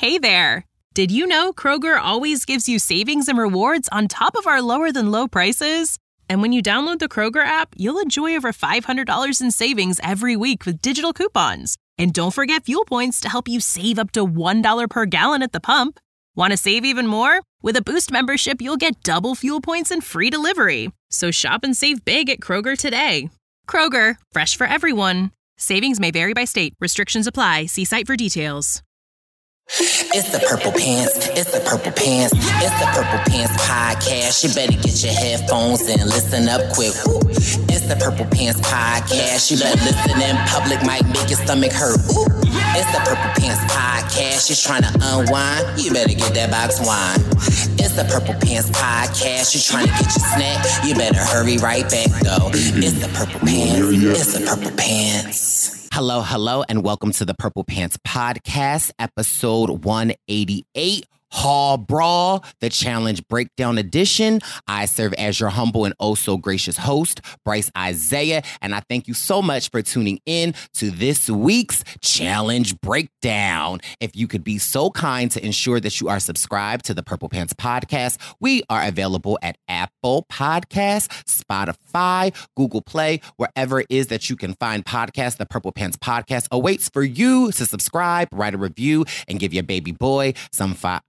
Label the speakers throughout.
Speaker 1: Hey there! Did you know Kroger always gives you savings and rewards on top of our lower-than-low prices? And when you download the Kroger app, you'll enjoy over $500 in savings every week with digital coupons. And don't forget fuel points to help you save up to $1 per gallon at the pump. Want to save even more? With a Boost membership, you'll get double fuel points and free delivery. So shop and save big at Kroger today. Kroger, fresh for everyone. Savings may vary by state. Restrictions apply. See site for details.
Speaker 2: It's the Purple Pants, it's the Purple Pants, it's the Purple Pants podcast. You better get your headphones and listen up quick. Ooh. It's the Purple Pants podcast. You better listen in public, might make your stomach hurt. Ooh. It's the Purple Pants podcast. You're trying to unwind, you better get that box wine. It's the Purple Pants podcast. You're trying to get your snack, you better hurry right back though. It's the Purple Pants, it's the Purple Pants. Hello, and welcome to the Purple Pants Podcast, episode 188, Hall Brawl, the Challenge Breakdown Edition. I serve as your humble and oh-so-gracious host, Bryce Isaiah, and I thank you so much for tuning in to this week's Challenge Breakdown. If you could be so kind to ensure that you are subscribed to the Purple Pants Podcast, we are available at Apple Podcasts, Spotify, Google Play, wherever it is that you can find podcasts. The Purple Pants Podcast awaits for you to subscribe, write a review, and give your baby boy some 5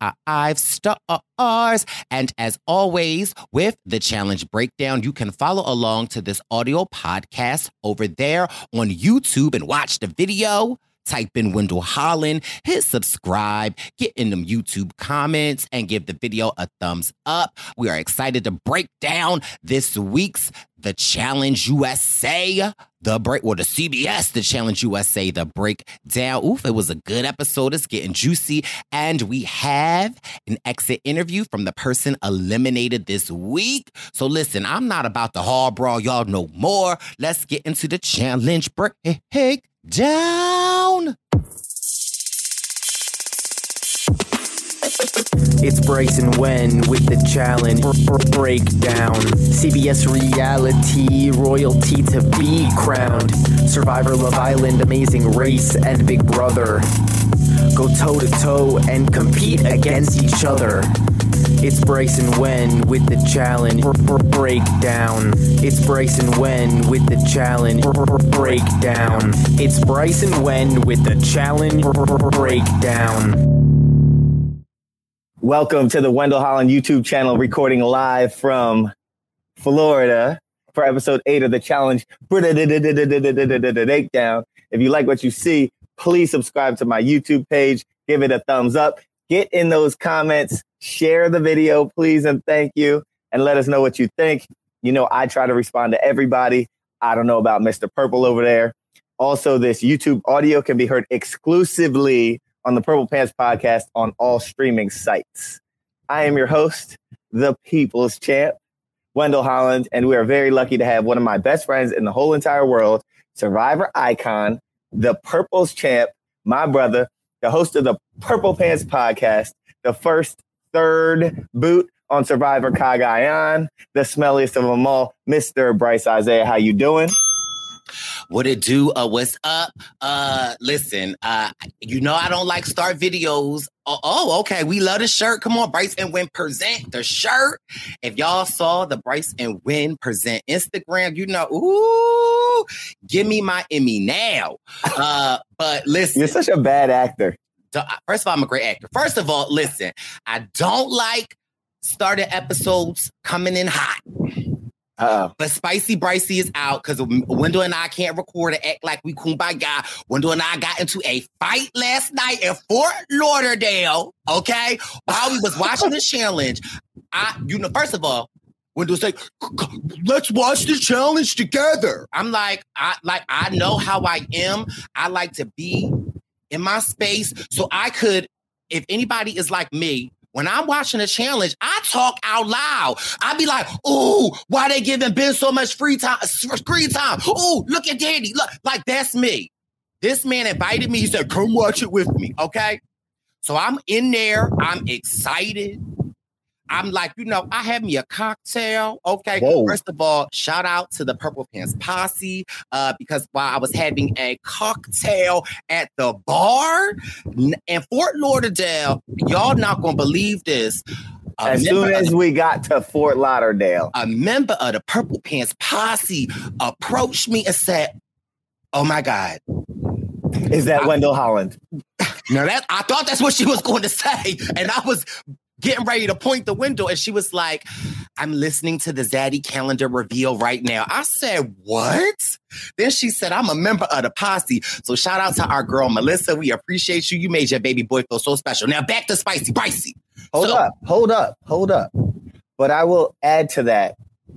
Speaker 2: stars. And as always, with the Challenge Breakdown, you can follow along to this audio podcast over there on YouTube and watch the video. Type in Wendell Holland, hit subscribe, get in them YouTube comments, and give the video a thumbs up. We are excited to break down this week's The Challenge USA, the CBS, The Challenge USA, the breakdown. Oof, it was a good episode. It's getting juicy. And we have an exit interview from the person eliminated this week. So listen, I'm not about the hall brawl. Y'all know more. Let's get into the challenge breakdown.
Speaker 3: It's Bryce and Wen with the Challenge Breakdown. CBS reality, royalty to be crowned. Survivor, Love Island, Amazing Race, and Big Brother go toe-to-toe and compete against each other. It's Bryce and Wen with the Challenge Breakdown. It's Bryce and Wen with the Challenge Breakdown. It's Bryce and Wen with the Challenge Breakdown.
Speaker 4: Welcome to the Wendell Holland YouTube channel, recording live from Florida for episode 8 of the Challenge Breakdown. If you like what you see, please subscribe to my YouTube page. Give it a thumbs up. Get in those comments. Share the video, please, and thank you. And let us know what you think. You know, I try to respond to everybody. I don't know about Mr. Purple over there. Also, this YouTube audio can be heard exclusively on the Purple Pants Podcast on all streaming sites. I am your host, the People's Champ, Wendell Holland, and we are very lucky to have one of my best friends in the whole entire world, Survivor icon, the Purple's Champ, my brother, the host of the Purple Pants Podcast, the third boot on Survivor Cagayan, the smelliest of them all, Mr. Bryce Isaiah. How you doing?
Speaker 2: What it do? What's up? Listen, you know I don't like start videos. Oh, okay. We love the shirt. Come on, Bryce and Wen present the shirt. If y'all saw the Bryce and Wen present Instagram, you know, ooh, give me my Emmy now. But listen,
Speaker 4: you're such a bad actor.
Speaker 2: First of all, I'm a great actor. First of all, listen, I don't like started episodes coming in hot. But Spicy Brycey is out because Wendell and I can't record and act like we kumbaya. Wendell and I got into a fight last night in Fort Lauderdale, okay? While we was watching the challenge, first of all, Wendell's like, let's watch the challenge together. I'm like, I know how I am. I like to be in my space so I could, if anybody is like me, when I'm watching a challenge, I talk out loud. I be like, "Ooh, why they giving Ben so much free time? Ooh, look at Danny. Look, like that's me." This man invited me. He said, "Come watch it with me." Okay, so I'm in there. I'm excited.
Speaker 5: I'm like, I had me a cocktail. Okay.
Speaker 4: Whoa.
Speaker 5: First of all, shout out to the Purple Pants Posse because while I was having a cocktail at the bar in Fort Lauderdale, y'all not going to believe this.
Speaker 4: As soon as we got to Fort Lauderdale,
Speaker 5: a member of the Purple Pants Posse approached me and said, "Oh my God.
Speaker 4: Is that Wendell Holland?"
Speaker 5: Now I thought that's what she was going to say. And I was getting ready to point the window. And she was like, "I'm listening to the Zaddy calendar reveal right now." I said, "What?" Then she said, "I'm a member of the posse." So shout out to our girl, Melissa. We appreciate you. You made your baby boy feel so special. Now back to Spicy Pricey.
Speaker 4: Hold up. But I will add to that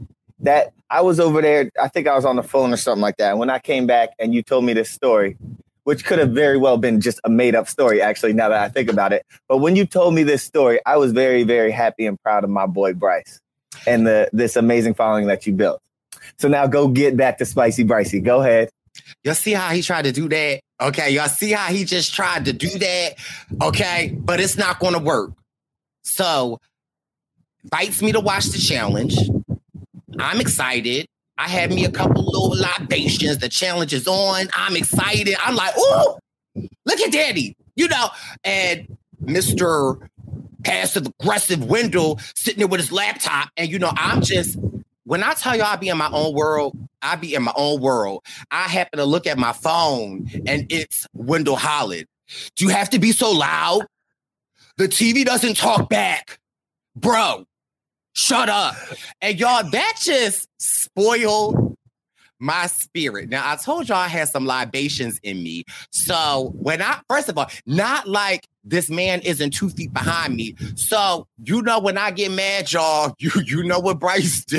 Speaker 4: I was over there. I think I was on the phone or something like that. And when I came back and you told me this story, which could have very well been just a made up story, actually, now that I think about it. But when you told me this story, I was very, very happy and proud of my boy, Bryce, and this amazing following that you built. So now go get back to Spicy Pricey. Go ahead.
Speaker 5: Y'all see how he tried to do that? Okay. Y'all see how he just tried to do that? Okay. But it's not going to work. So invites me to watch the challenge. I'm excited. I had me a couple little libations. The challenge is on. I'm excited. I'm like, "Ooh, look at Daddy," and Mr. Passive Aggressive Wendell sitting there with his laptop. And, I'm just, when I tell y'all I be in my own world, I be in my own world. I happen to look at my phone and it's Wendell Holland. "Do you have to be so loud? The TV doesn't talk back. Bro, shut up." And y'all, that just spoiled my spirit. Now, I told y'all I had some libations in me. So first of all, not like this man isn't 2 feet behind me. So, when I get mad, y'all, you know what Bryce do.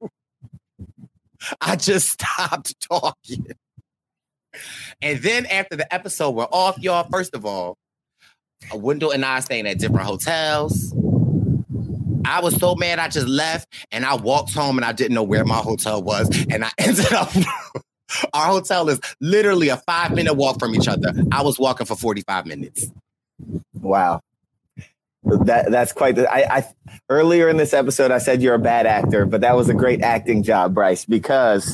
Speaker 5: I just stopped talking. And then after the episode were off, y'all, first of all, Wendell and I staying at different hotels. I was so mad I just left and I walked home and I didn't know where my hotel was. And I ended up, our hotel is literally a 5-minute walk from each other. I was walking for 45 minutes.
Speaker 4: Wow. That's quite I earlier in this episode, I said you're a bad actor, but that was a great acting job, Bryce, because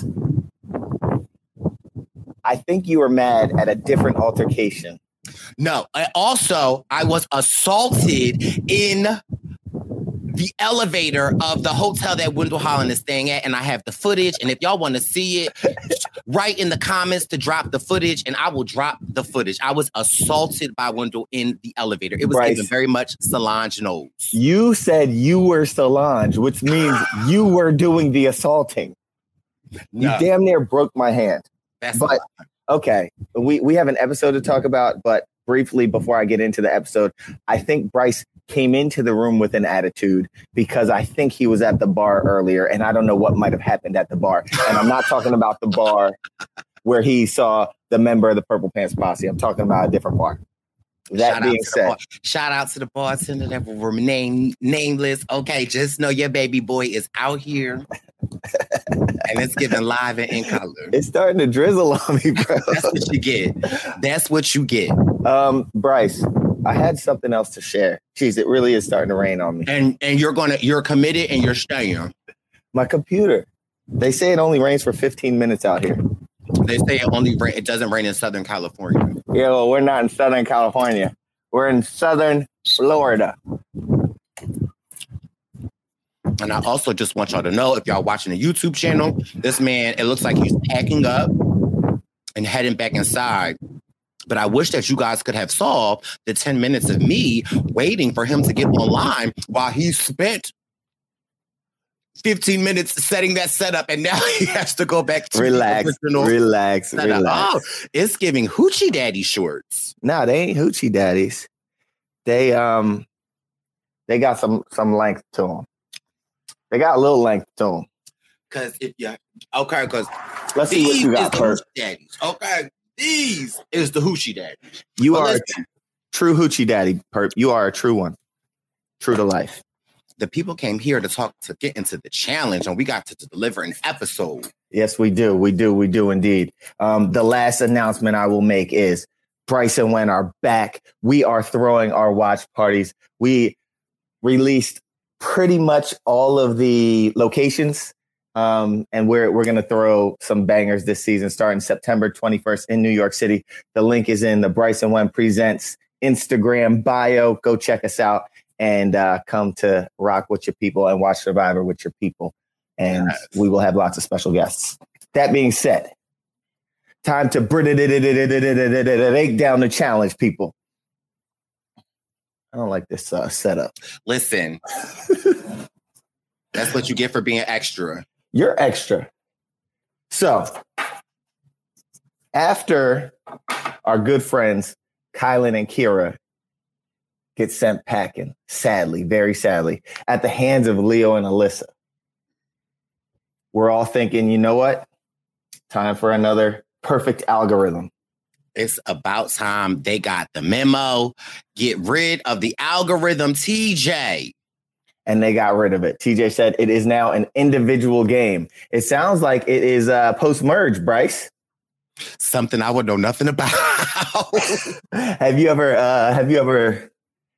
Speaker 4: I think you were mad at a different altercation.
Speaker 5: No, I was assaulted in the elevator of the hotel that Wendell Holland is staying at, and I have the footage. And if y'all want to see it, write in the comments to drop the footage, and I will drop the footage. I was assaulted by Wendell in the elevator. It was given very much Solange knows. You said you were Solange, which means you were doing the assaulting. No. You damn near broke my hand. But okay, we have an episode to talk about, but briefly before I get into the episode, I think Bryce came into the room with an attitude because I think he was at the bar earlier and I don't know what might have happened at the bar. And I'm not talking about the bar where he saw the member of the Purple Pants Posse. I'm talking about a different bar. That being said, shout out to the bartender that will remain nameless. Okay, just know your baby boy is out here and it's giving live and in color. It's starting to drizzle on me, bro. That's what you get. That's what you get. Bryce, I had something else to share. Jeez, it really is starting to rain on me. And you're committed and you're staying. My computer. They say it only rains for 15 minutes out here. They say it doesn't rain in Southern California. Yeah, well, we're not in Southern California. We're in Southern Florida. And I also just want y'all to know, if y'all watching the YouTube channel, this man, it looks like he's packing up and heading back inside. But I wish that you guys could have saw the 10 minutes of me waiting for him to get online while he spent 15 minutes setting that setup, and now he has to go back to relax. Oh, it's giving hoochie daddy shorts. No, they ain't hoochie daddies. They got some length to them. They got a little length to them. Because let's see what you got first. Daddies. Okay, these is the hoochie daddies. You are a true hoochie daddy, Perp. You are a true one. True to life. The people came here to get into the challenge, and we got to deliver an episode. Yes, we do. We do indeed. The last announcement I will make is Bryce and Wen are back. We are throwing our watch parties. We released
Speaker 4: pretty much all of the locations. And we're going to throw some bangers this season starting September 21st in New York City. The link is in the Bryson One Presents Instagram bio. Go check us out and come to rock with your people and watch Survivor with your people. And we will have lots of special guests. That being said, time to break down the challenge, people. I don't like this setup.
Speaker 5: Listen, that's what you get for being extra.
Speaker 4: You're extra. So, after our good friends, Kylan and Kira, get sent packing, sadly, very sadly, at the hands of Leo and Alyssa, we're all thinking, you know what? Time for another perfect algorithm.
Speaker 5: It's about time they got the memo. Get rid of the algorithm, TJ.
Speaker 4: And they got rid of it. TJ said it is now an individual game. It sounds like it is post-merge, Bryce.
Speaker 5: Something I would know nothing about.
Speaker 4: Have you ever,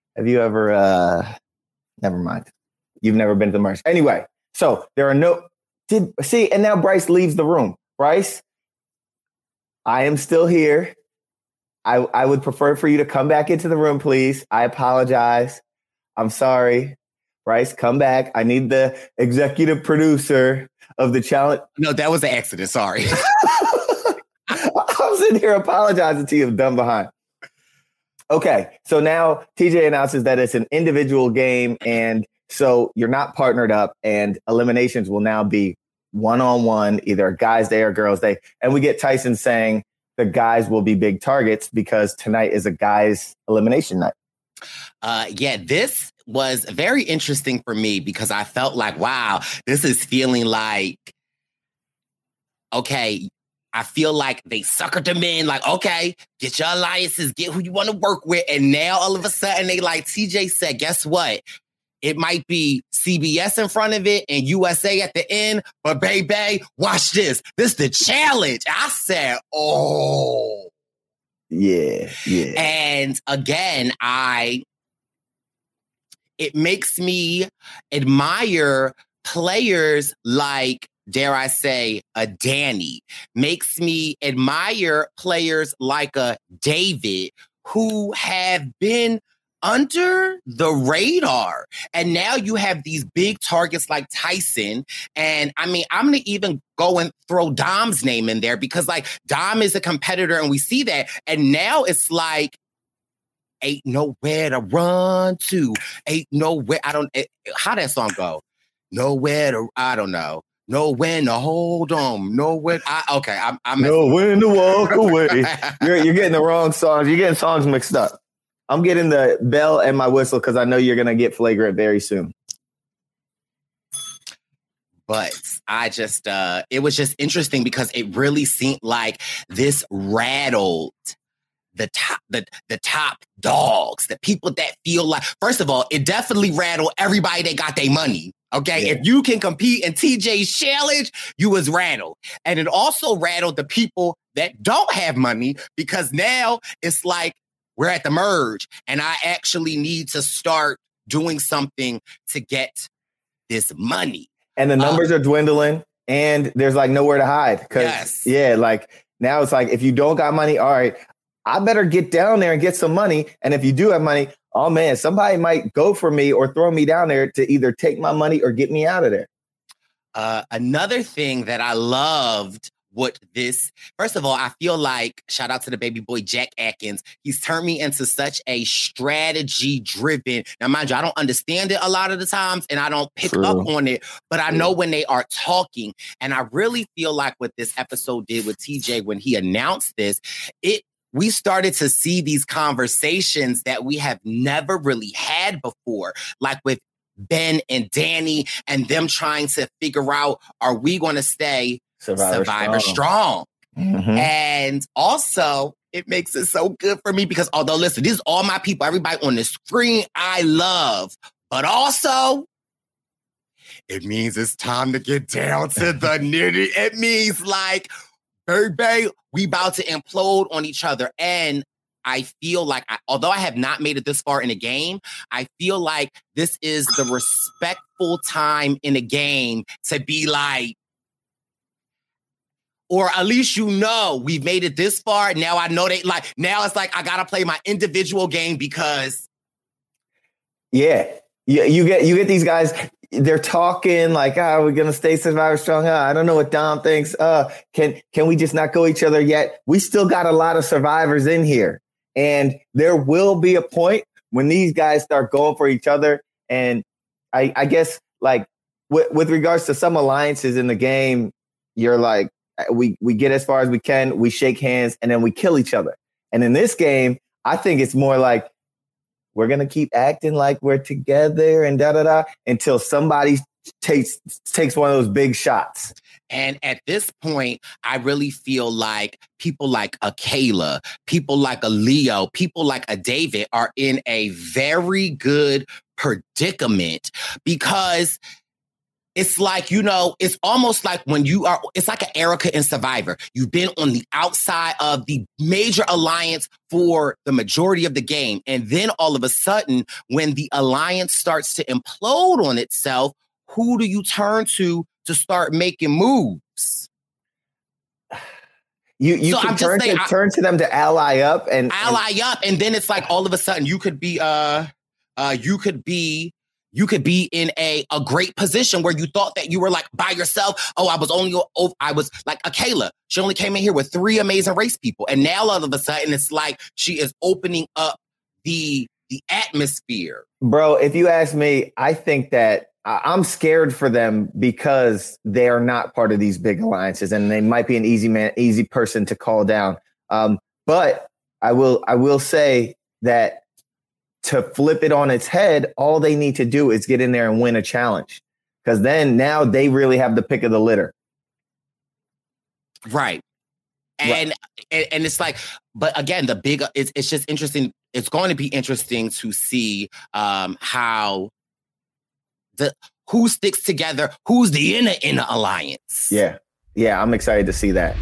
Speaker 4: never mind. You've never been to the merge. Anyway, so there are and now Bryce leaves the room. Bryce, I am still here. I would prefer for you to come back into the room, please. I apologize. I'm sorry. Bryce, come back. I need the executive producer of the challenge.
Speaker 5: No, that was the accident. Sorry.
Speaker 4: I'm sitting here apologizing to you, dumb behind. Okay, so now TJ announces that it's an individual game, and so you're not partnered up, and eliminations will now be one-on-one, either a guys' day or girls' day. And we get Tyson saying the guys will be big targets because tonight is a guys' elimination night.
Speaker 5: This was very interesting for me because I felt like, wow, this is feeling like, okay, I feel like they suckered them in, like, okay, get your alliances, get who you want to work with. And now all of a sudden they like, TJ said, guess what? It might be CBS in front of it and USA at the end, but baby, watch this. This is the challenge. I said, oh.
Speaker 4: Yeah.
Speaker 5: And again, it makes me admire players like, dare I say, a Danny. Makes me admire players like a David who have been under the radar. And now you have these big targets like Tyson. And I mean, I'm going to even go and throw Dom's name in there because like Dom is a competitor and we see that. And now it's like, ain't nowhere to run to. Ain't nowhere. How that song go? Nowhere to, I don't know. Know when to hold on. Know when. I'm
Speaker 4: know when to walk away. You're getting the wrong songs. You're getting songs mixed up. I'm getting the bell and my whistle because I know you're going to get flagrant very soon.
Speaker 5: But I just, it was just interesting because it really seemed like this rattled the top dogs, the people that feel like, first of all, it definitely rattled everybody that got their money. Okay, yeah. If you can compete in TJ's challenge, you was rattled. And it also rattled the people that don't have money because now it's like we're at the merge and I actually need to start doing something to get this money.
Speaker 4: And the numbers are dwindling and there's like nowhere to hide.
Speaker 5: Yes.
Speaker 4: Yeah, like now it's like if you don't got money, all right, I better get down there and get some money. And if you do have money, oh man, somebody might go for me or throw me down there to either take my money or get me out of there.
Speaker 5: Another thing that I loved first of all, I feel like, shout out to the baby boy, Jack Atkins. He's turned me into such a strategy driven. Now, mind you, I don't understand it a lot of the times and I don't pick up on it, but I know when they are talking. And I really feel like what this episode did with TJ when he announced this, we started to see these conversations that we have never really had before, like with Ben and Danny and them trying to figure out, are we going to stay Survivor strong?
Speaker 4: Mm-hmm.
Speaker 5: And also, it makes it so good for me because although, listen, these are all my people, everybody on the screen I love, but also, it means it's time to get down to the nitty. It means like, baby, we about to implode on each other. And I feel like, although I have not made it this far in a game, I feel like this is the respectful time in a game to be like, or at least we've made it this far. Now I know now it's like I gotta play my individual game because.
Speaker 4: Yeah, you get these guys. They're talking like, we're gonna stay Survivor strong. I don't know what Dom thinks. Can we just not go each other yet? We still got a lot of survivors in here, and there will be a point when these guys start going for each other. And I guess like with regards to some alliances in the game, you're like, we get as far as we can, we shake hands, and then we kill each other. And in this game, I think it's more like, we're going to keep acting like we're together and until somebody takes one of those big shots.
Speaker 5: And at this point, I really feel like people like a Kayla, people like a Leo, people like a David are in a very good predicament because it's like, it's almost like it's like an Erica in Survivor. You've been on the outside of the major alliance for the majority of the game. And then all of a sudden, when the alliance starts to implode on itself, who do you turn to start making moves?
Speaker 4: You can turn to them to ally up and
Speaker 5: then it's like all of a sudden you could be in a great position where you thought that you were like by yourself. I was like a Kayla. She only came in here with 3 amazing race people. And now all of a sudden it's like she is opening up the atmosphere. Bro,
Speaker 4: if you ask me, I think that I'm scared for them because they are not part of these big alliances and they might be an easy person to call down. But I will say that to flip it on its head, all they need to do is get in there and win a challenge. Because then now they really have the pick of the litter.
Speaker 5: Right. And it's like, but again, it's just interesting. It's going to be interesting to see how who sticks together, who's the inner alliance.
Speaker 4: Yeah. I'm excited to see that.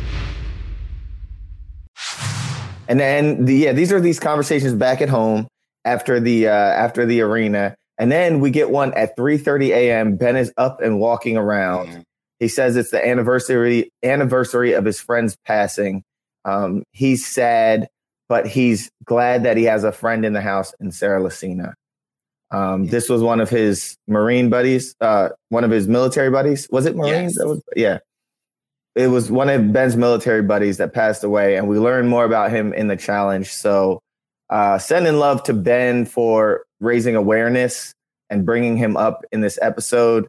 Speaker 4: And then these are these conversations back at home after the arena. And then we get one at 3:30 a.m. Ben is up and walking around. Mm-hmm. He says it's the anniversary of his friend's passing. He's sad, but he's glad that he has a friend in the house in Sarah Lacina. This was one of his Marine buddies, one of his military buddies. Was it Marines?
Speaker 5: Yes.
Speaker 4: It was one of Ben's military buddies that passed away, and we learned more about him in the challenge. So sending love to Ben for raising awareness and bringing him up in this episode.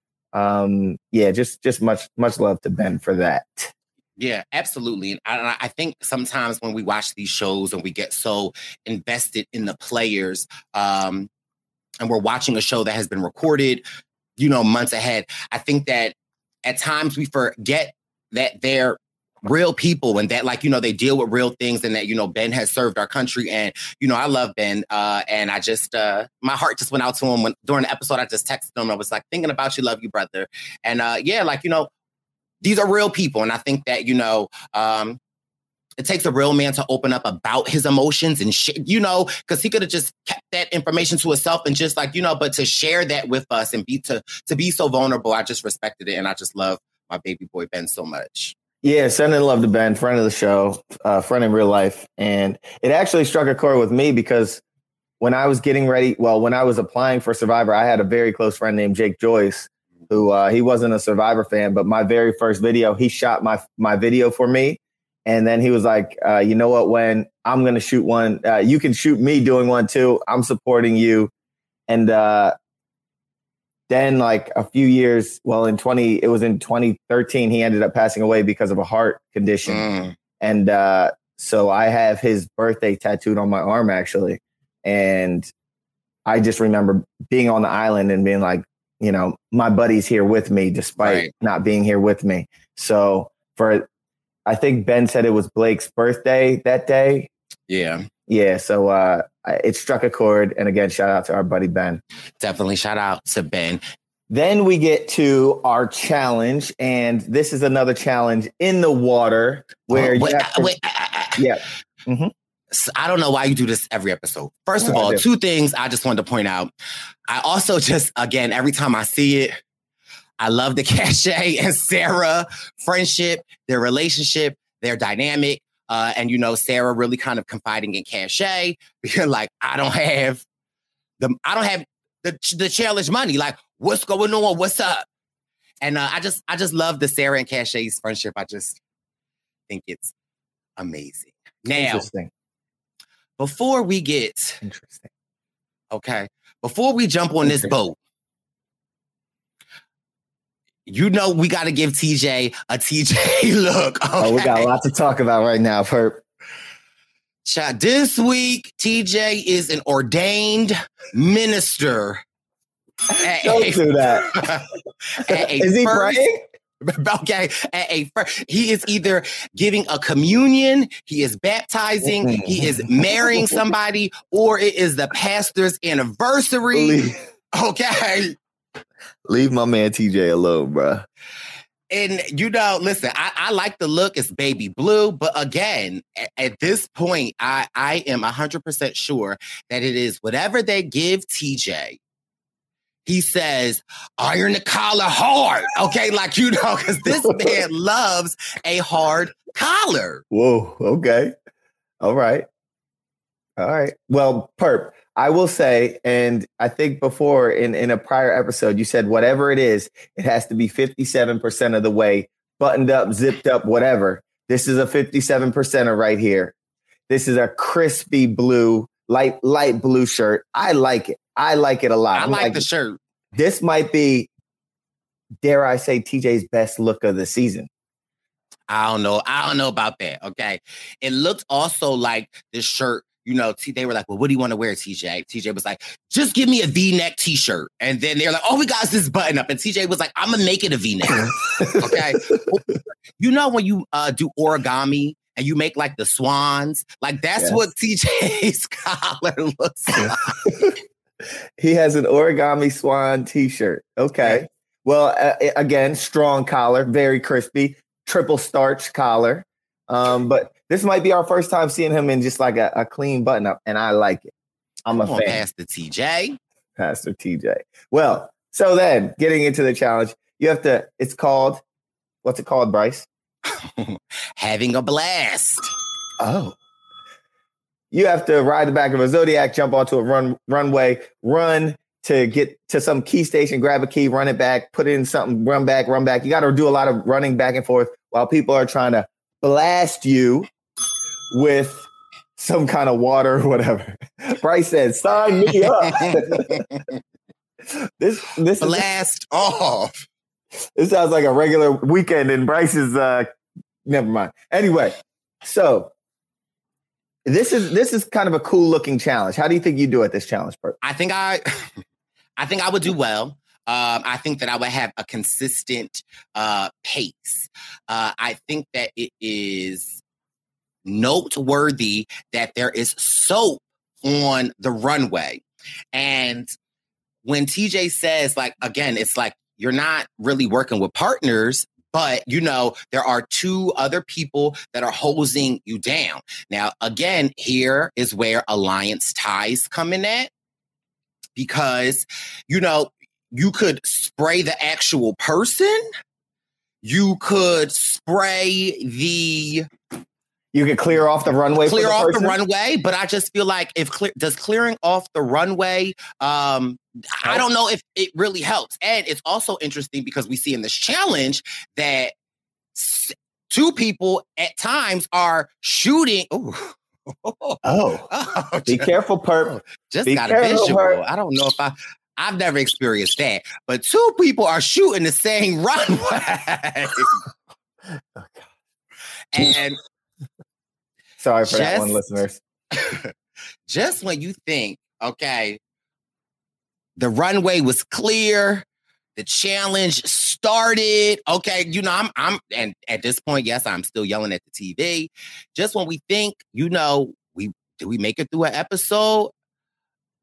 Speaker 4: Just much love to Ben for that.
Speaker 5: Yeah, absolutely. And I think sometimes when we watch these shows and we get so invested in the players, and we're watching a show that has been recorded, months ahead, I think that at times we forget that they're real people and that, they deal with real things and that, Ben has served our country. And, I love Ben. And I just, my heart just went out to him during the episode. I just texted him. I was like, thinking about you, love you, brother. And these are real people. And I think that, it takes a real man to open up about his emotions and shit, because he could have just kept that information to himself and just but to share that with us and to be so vulnerable, I just respected it. And I just love my baby boy, Ben, so much.
Speaker 4: Yeah, sending love to Ben, friend of the show, friend in real life. And it actually struck a chord with me because when I was when I was applying for Survivor, I had a very close friend named Jake Joyce, who he wasn't a Survivor fan, but my very first video, he shot my video for me. And then he was like, you know what, when I'm going to shoot one, you can shoot me doing one too. I'm supporting you. And then a few years, it was in 2013, he ended up passing away because of a heart condition. Mm. And so I have his birthday tattooed on my arm, actually. And I just remember being on the island and being like, my buddy's here with me, despite not being here with me. So I think Ben said it was Blake's birthday that day.
Speaker 5: Yeah.
Speaker 4: Yeah. So it struck a chord. And again, shout out to our buddy Ben.
Speaker 5: Definitely shout out to Ben.
Speaker 4: Then we get to our challenge. And this is another challenge in the water where
Speaker 5: wait.
Speaker 4: Yeah. Mm-hmm.
Speaker 5: I don't know why you do this every episode. First of all, two things I just wanted to point out. I also just, again, every time I see it, I love the Cachet and Sarah friendship, their relationship, their dynamic. And, Sarah really kind of confiding in Cachet because, like, I don't have the challenge money. Like, what's going on? What's up? And I just love the Sarah and Cachet's friendship. I just think it's amazing. Now, before we get before we jump on this boat, we got to give TJ a TJ look. Okay?
Speaker 4: Oh, we got a lot to talk about right now, Perp.
Speaker 5: Child, this week, TJ is an ordained minister.
Speaker 4: Don't do that. Is he praying?
Speaker 5: Okay. He is either giving a communion, he is baptizing, he is marrying somebody, or it is the pastor's anniversary. Okay.
Speaker 4: Leave my man TJ alone, bro.
Speaker 5: And, listen, I like the look. It's baby blue. But again, at this point, I am 100% sure that it is whatever they give TJ. He says, iron the collar hard. Okay, because this man loves a hard collar.
Speaker 4: Whoa, okay. All right. Well, Perp, I will say, and I think before in a prior episode, you said whatever it is, it has to be 57% of the way, buttoned up, zipped up, whatever. This is a 57%er right here. This is a crispy blue, light blue shirt. I like it. I like it a lot.
Speaker 5: I like the shirt.
Speaker 4: This might be, dare I say, TJ's best look of the season.
Speaker 5: I don't know about that. Okay. It looked also like this shirt, they were like, well, what do you want to wear, TJ? TJ was like, just give me a V-neck t-shirt. And then they're like, oh, we got this button up. And TJ was like, I'm going to make it a V-neck. Okay. When you do origami and you make like the swans, like that's what TJ's collar looks like.
Speaker 4: He has an origami swan t-shirt. Okay. Well, again, strong collar, very crispy, triple starch collar. But this might be our first time seeing him in just like a clean button up, and I like it. I'm a fan.
Speaker 5: Pastor TJ.
Speaker 4: Pastor TJ. Well, so then getting into the challenge, it's called, what's it called, Bryce?
Speaker 5: Having a blast.
Speaker 4: Oh. You have to ride the back of a Zodiac, jump onto a runway, run to get to some key station, grab a key, run it back, put it in something, run back. You got to do a lot of running back and forth while people are trying to blast you with some kind of water or whatever. Bryce said, sign me up. This
Speaker 5: blast off.
Speaker 4: This sounds like a regular weekend in Bryce's, never mind. Anyway, so this is kind of a cool looking challenge. How do you think you do at this challenge, Bert?
Speaker 5: I think I would do well. I think that I would have a consistent pace. I think that it is noteworthy that there is soap on the runway. And when TJ says, like, again, it's like you're not really working with partners, but, there are two other people that are hosing you down. Now, again, here is where alliance ties come in at. Because, you could spray the actual person. You could spray the...
Speaker 4: You could clear off the runway.
Speaker 5: Clear off the runway, but I just feel like does clearing off the runway, I don't know if it really helps. And it's also interesting because we see in this challenge that two people at times are shooting.
Speaker 4: Be careful, Perp.
Speaker 5: Just got a visual. Perp. I don't know if I've never experienced that, but two people are shooting the same runway. And
Speaker 4: sorry for that one, listeners.
Speaker 5: Just when you think, okay, the runway was clear, the challenge started. Okay, I'm and at this point, yes, I'm still yelling at the TV. Just when we think, did we make it through an episode?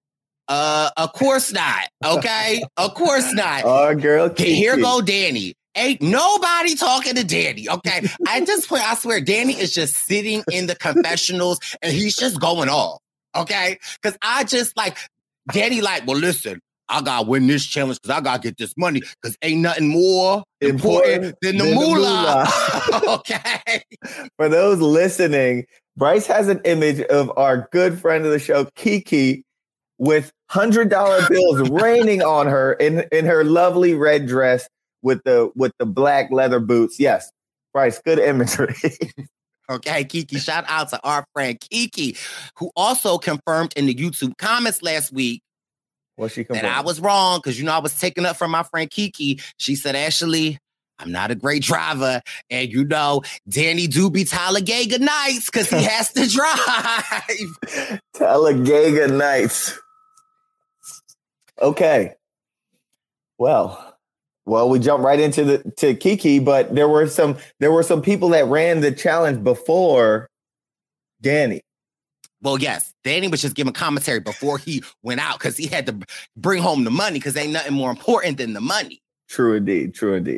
Speaker 5: Of course not. Okay, of course not.
Speaker 4: Oh, girl,
Speaker 5: here go Danny. Ain't nobody talking to Danny, okay? At this point, I swear, Danny is just sitting in the confessionals and he's just going off, okay? Because I just like, Danny like, well, listen, I got to win this challenge because I got to get this money because ain't nothing more important than the moolah. Okay?
Speaker 4: For those listening, Bryce has an image of our good friend of the show, Kiki, with $100 bills raining on her in her lovely red dress with the black leather boots. Yes, Bryce, good imagery.
Speaker 5: Okay, Kiki, shout out to our friend Kiki, who also confirmed in the YouTube comments last week
Speaker 4: What's she confirmed?
Speaker 5: that I was wrong because, I was taking up from my friend Kiki. She said, Ashley, I'm not a great driver. And, Danny do be Talladega Nights because he has to drive.
Speaker 4: Talladega Nights. Okay. Well, we jumped right into to Kiki, but there were some people that ran the challenge before Danny.
Speaker 5: Well, yes, Danny was just giving commentary before he went out because he had to bring home the money because ain't nothing more important than the money.
Speaker 4: True indeed.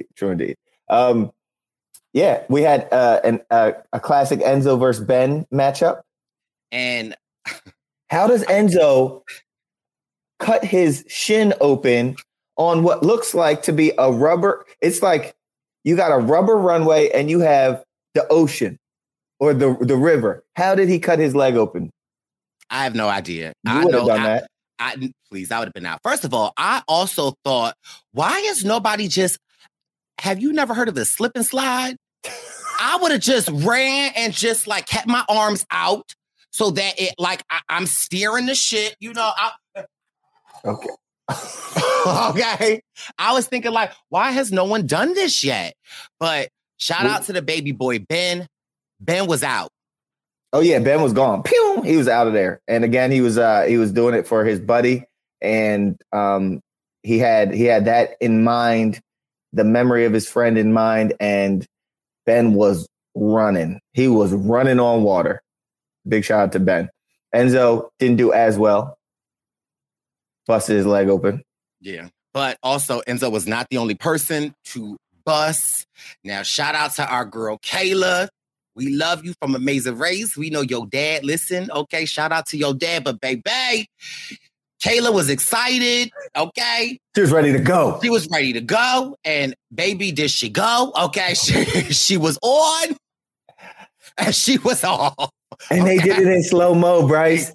Speaker 4: Yeah, we had a classic Enzo versus Ben matchup.
Speaker 5: And
Speaker 4: how does Enzo cut his shin open on what looks like to be a rubber? It's like you got a rubber runway and you have the ocean or the river. How did he cut his leg open?
Speaker 5: I have no idea.
Speaker 4: You would have done that.
Speaker 5: Please, I would have been out. First of all, I also thought, why is nobody have you never heard of the slip and slide? I would have just ran and just like kept my arms out so that it like I'm steering the shit,
Speaker 4: Okay.
Speaker 5: Okay. I was thinking like, why has no one done this yet? But shout out to the baby boy, Ben. Ben was out.
Speaker 4: Oh yeah, Ben was gone. Pew! He was out of there. And again, he was doing it for his buddy, and he had that in mind, the memory of his friend in mind, and Ben was running. He was running on water. Big shout out to Ben. Enzo didn't do as well. Busted his leg open.
Speaker 5: Yeah. But also Enzo was not the only person to bust. Now, shout out to our girl, Kayla. We love you from Amazing Race. We know your dad listen. Okay, shout out to your dad. But baby, Kayla was excited. Okay.
Speaker 4: She was ready to go.
Speaker 5: She was ready to go. And baby, did she go? Okay. She was on. And she was off.
Speaker 4: And they did it in slow-mo, Bryce.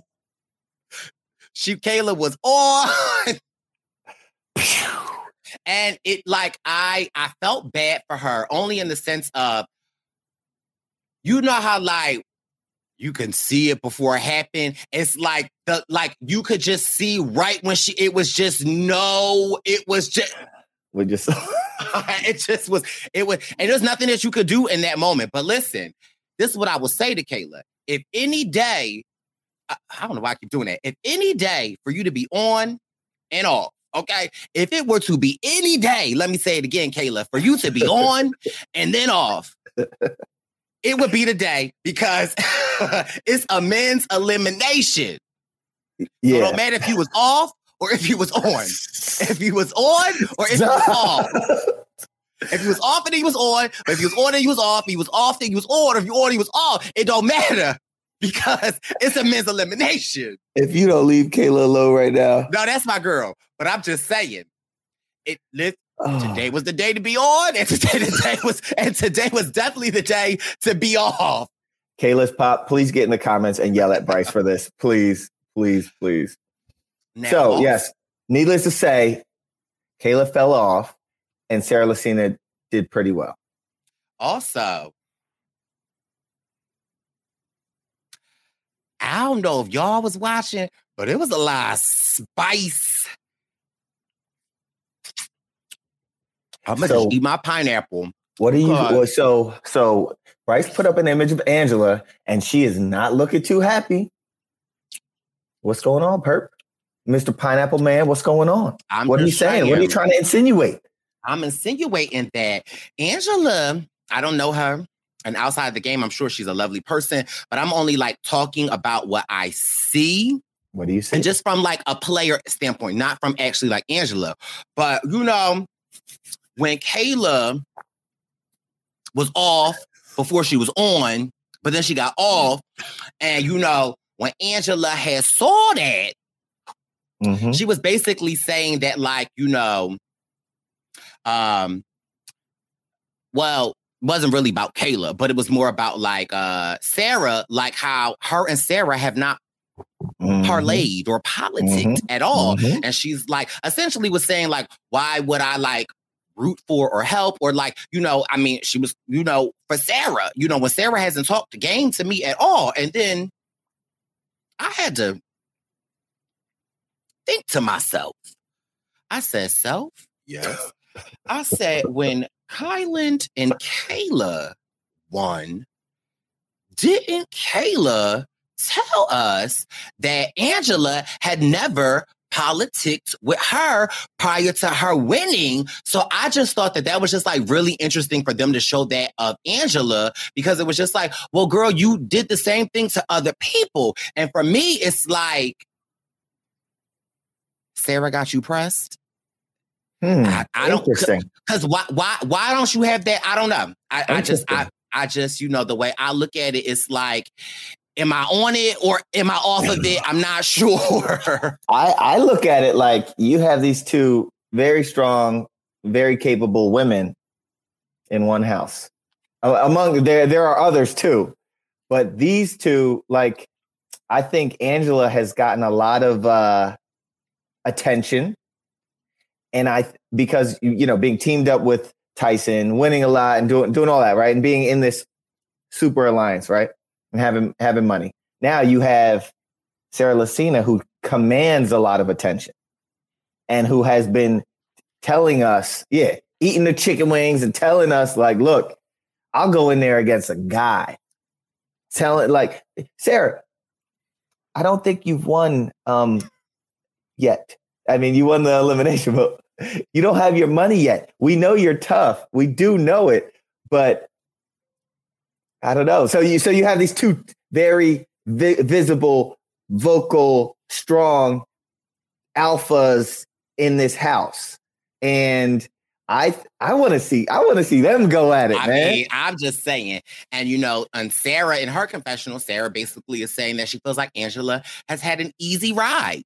Speaker 5: Kayla was on. And it like I felt bad for her only in the sense of, how like you can see it before it happened. It's like you could just see right when it was just and there's nothing that you could do in that moment. But listen, this is what I will say to Kayla. If any day, I don't know why I keep doing that. If any day for you to be on and off, okay? If it were to be any day, let me say it again, Kayla, for you to be on and then off, it would be the day because it's a men's elimination.
Speaker 4: Yeah.
Speaker 5: So no matter if you was off or if you was on. If he was on or if he was off. If he was off and he was on, but if he was on and he was off, he was off and he was on, or if you on, he was off, it don't matter because it's a men's elimination.
Speaker 4: If you don't leave Kayla alone right now.
Speaker 5: No, that's my girl. But I'm just saying, today was the day to be on, and today was definitely the day to be off.
Speaker 4: Kayla's pop, please get in the comments and yell at Bryce for this. Please, please, please. Now, yes, needless to say, Kayla fell off and Sarah Lacina did pretty well.
Speaker 5: Also, I don't know if y'all was watching, but it was a lot of spice. I'm going to just eat my pineapple.
Speaker 4: What do you... So Bryce put up an image of Angela, and she is not looking too happy. What's going on, Perp? Mr. Pineapple Man, what's going on? What are you saying? What are you trying to insinuate?
Speaker 5: I'm insinuating that Angela, I don't know her, and outside of the game, I'm sure she's a lovely person, but I'm only like talking about what I see.
Speaker 4: What do you see?
Speaker 5: And just from like a player standpoint, not from actually like Angela. But, you know, when Kayla was off before she was on, but then she got off. And, you know, when Angela had saw that, she was basically saying that, like, you know, well, it wasn't really about Kayla, but it was more about, like, Sarah, like how her and Sarah have not parlayed or politicked at all. And she's like, essentially was saying, like, why would I, like, root for or help or, like, you know, I mean, she was, you know, for Sarah, you know, when Sarah hasn't talked the game to me at all. And then I had to think to myself. I said, self?
Speaker 6: Yes.
Speaker 5: I said, when Kyland and Kayla won, didn't Kayla tell us that Angela had never politicked with her prior to her winning? So I just thought that was just, like, really interesting for them to show that of Angela, because it was just like, well, girl, you did the same thing to other people. And for me, it's like, Sarah got you pressed.
Speaker 4: I don't, interesting.
Speaker 5: Because why don't you have that? I don't know. I just, you know, the way I look at it, it's like, am I on it or am I off of it? I'm not sure.
Speaker 4: I look at it like you have these two very strong, very capable women in one house. Among there are others too, but these two, like, I think Angela has gotten a lot of attention. And because, you know, being teamed up with Tyson, winning a lot and doing all that, right? And being in this super alliance, right? And having money. Now you have Sarah Lacina, who commands a lot of attention and who has been telling us, eating the chicken wings and telling us, like, look, I'll go in there against a guy. Like, Sarah, I don't think you've won yet. I mean, you won the elimination, but you don't have your money yet. We know you're tough. We do know it, but I don't know. So you have these two very visible, vocal, strong alphas in this house, and I want to see them go at it, man.
Speaker 5: Mean, I'm just saying, and you know, and Sarah in her confessional, Sarah basically is saying that she feels like Angela has had an easy ride.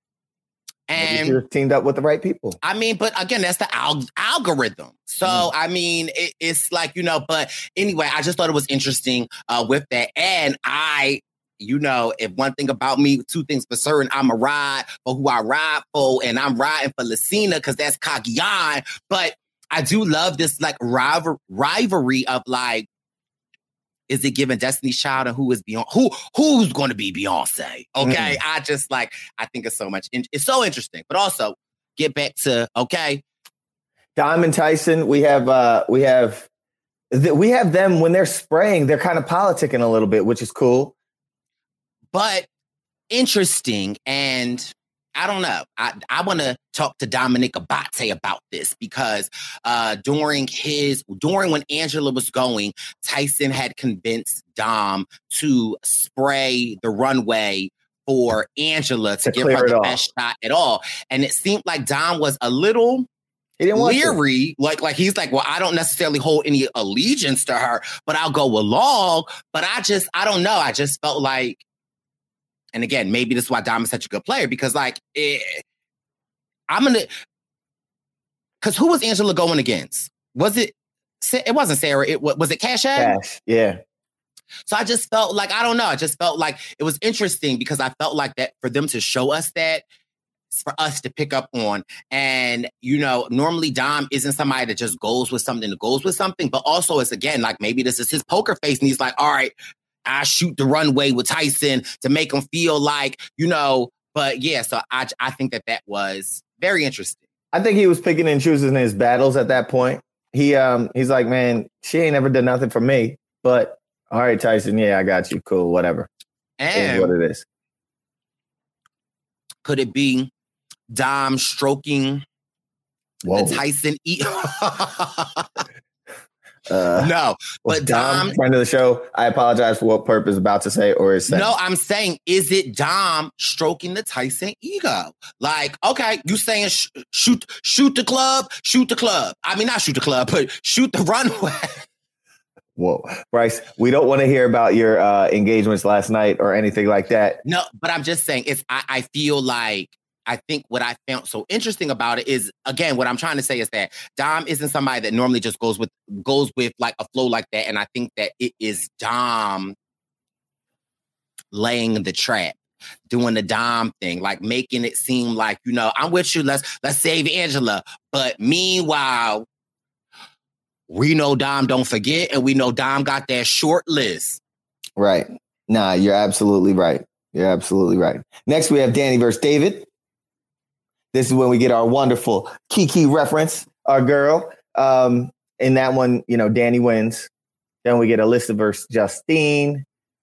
Speaker 5: And
Speaker 4: you're teamed up with the right people. I
Speaker 5: mean, but again, that's the algorithm. So, I mean, it's like, you know, but anyway, I just thought it was interesting with that. And you know, if one thing about me, two things for certain, I'm a ride for who I ride for, and I'm riding for Lacina because that's Cagayan. But I do love this, like, rivalry of, like, is it giving Destiny's Child and who is Beyonce? Who's going to be Beyonce? Okay, I just, like, I think it's so much. It's so interesting. But also, get back to
Speaker 4: Dom and Tyson. We have them when they're spraying. They're kind of politicking a little bit, which is cool, but
Speaker 5: interesting. And I don't know. I want to talk to Dominic Abate about this because during when Angela was going, Tyson had convinced Dom to spray the runway for Angela to give her the best shot at all. And it seemed like Dom was a little leery. Like he's like, well, I don't necessarily hold any allegiance to her, but I'll go along. But I don't know. I just felt like, and again, maybe this is why Dom is such a good player, because, like, because who was Angela going against? It wasn't Sarah. Was it Cash?
Speaker 4: Cash, yeah.
Speaker 5: So I just felt like, I don't know. I just felt like it was interesting because I felt like that for them to show us that, for us to pick up on. And, you know, normally Dom isn't somebody that just goes with something, but also it's, again, like, maybe this is his poker face and he's like, all right, I shoot the runway with Tyson to make him feel like, you know, but yeah, so I think that was very interesting.
Speaker 4: I think he was picking and choosing his battles at that point. He's like, man, she ain't ever done nothing for me, but all right, Tyson, yeah, I got you. Cool, whatever.
Speaker 5: And
Speaker 4: what it is.
Speaker 5: Could it be Dom stroking the Tyson? No, but Dom,
Speaker 4: friend of the show, I apologize for what Perp is about to say or is saying.
Speaker 5: No, I'm saying, is it Dom stroking the Tyson ego? Like, okay, you saying shoot the club? I mean, not shoot the club, but shoot the runway.
Speaker 4: Whoa, Bryce, we don't want to hear about your engagements last night or anything like that.
Speaker 5: No, but I'm just saying I feel like I think what I found so interesting about it is, again, what I'm trying to say is that Dom isn't somebody that normally just goes with like a flow like that. And I think that it is Dom laying the trap, doing the Dom thing, like making it seem like, I'm with you. Let's save Angela. But meanwhile, we know Dom don't forget, and we know Dom got that short list.
Speaker 4: Right. Nah, you're absolutely right. You're absolutely right. Next, we have Danny versus David. This is when we get our wonderful Kiki reference, our girl. In that one, Danny wins. Then we get Alyssa versus Justine.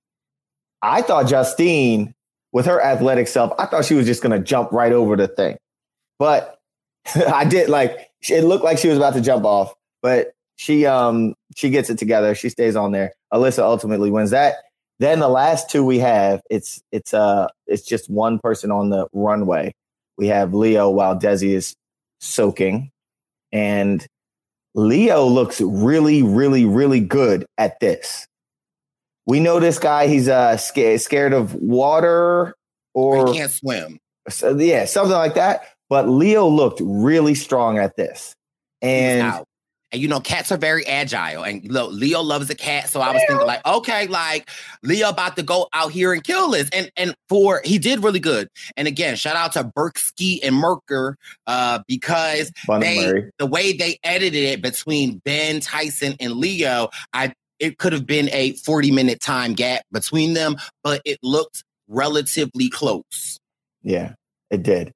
Speaker 4: I thought Justine, with her athletic self, I thought she was just going to jump right over the thing. But I did it looked like she was about to jump off, but she gets it together. She stays on there. Alyssa ultimately wins that. Then the last two we have, it's just one person on the runway. We have Leo while Desi is soaking, and Leo looks really, really, really good at this. We know this guy. He's scared of water, or
Speaker 5: he can't swim.
Speaker 4: So, yeah, something like that. But Leo looked really strong at this, and
Speaker 5: cats are very agile, and Leo loves a cat. So I was thinking okay, Leo about to go out here and kill this. And he did really good. And again, shout out to Berkski and Merker because the way they edited it between Ben, Tyson, and Leo, it could have been a 40-minute time gap between them, but it looked relatively close.
Speaker 4: Yeah, it did.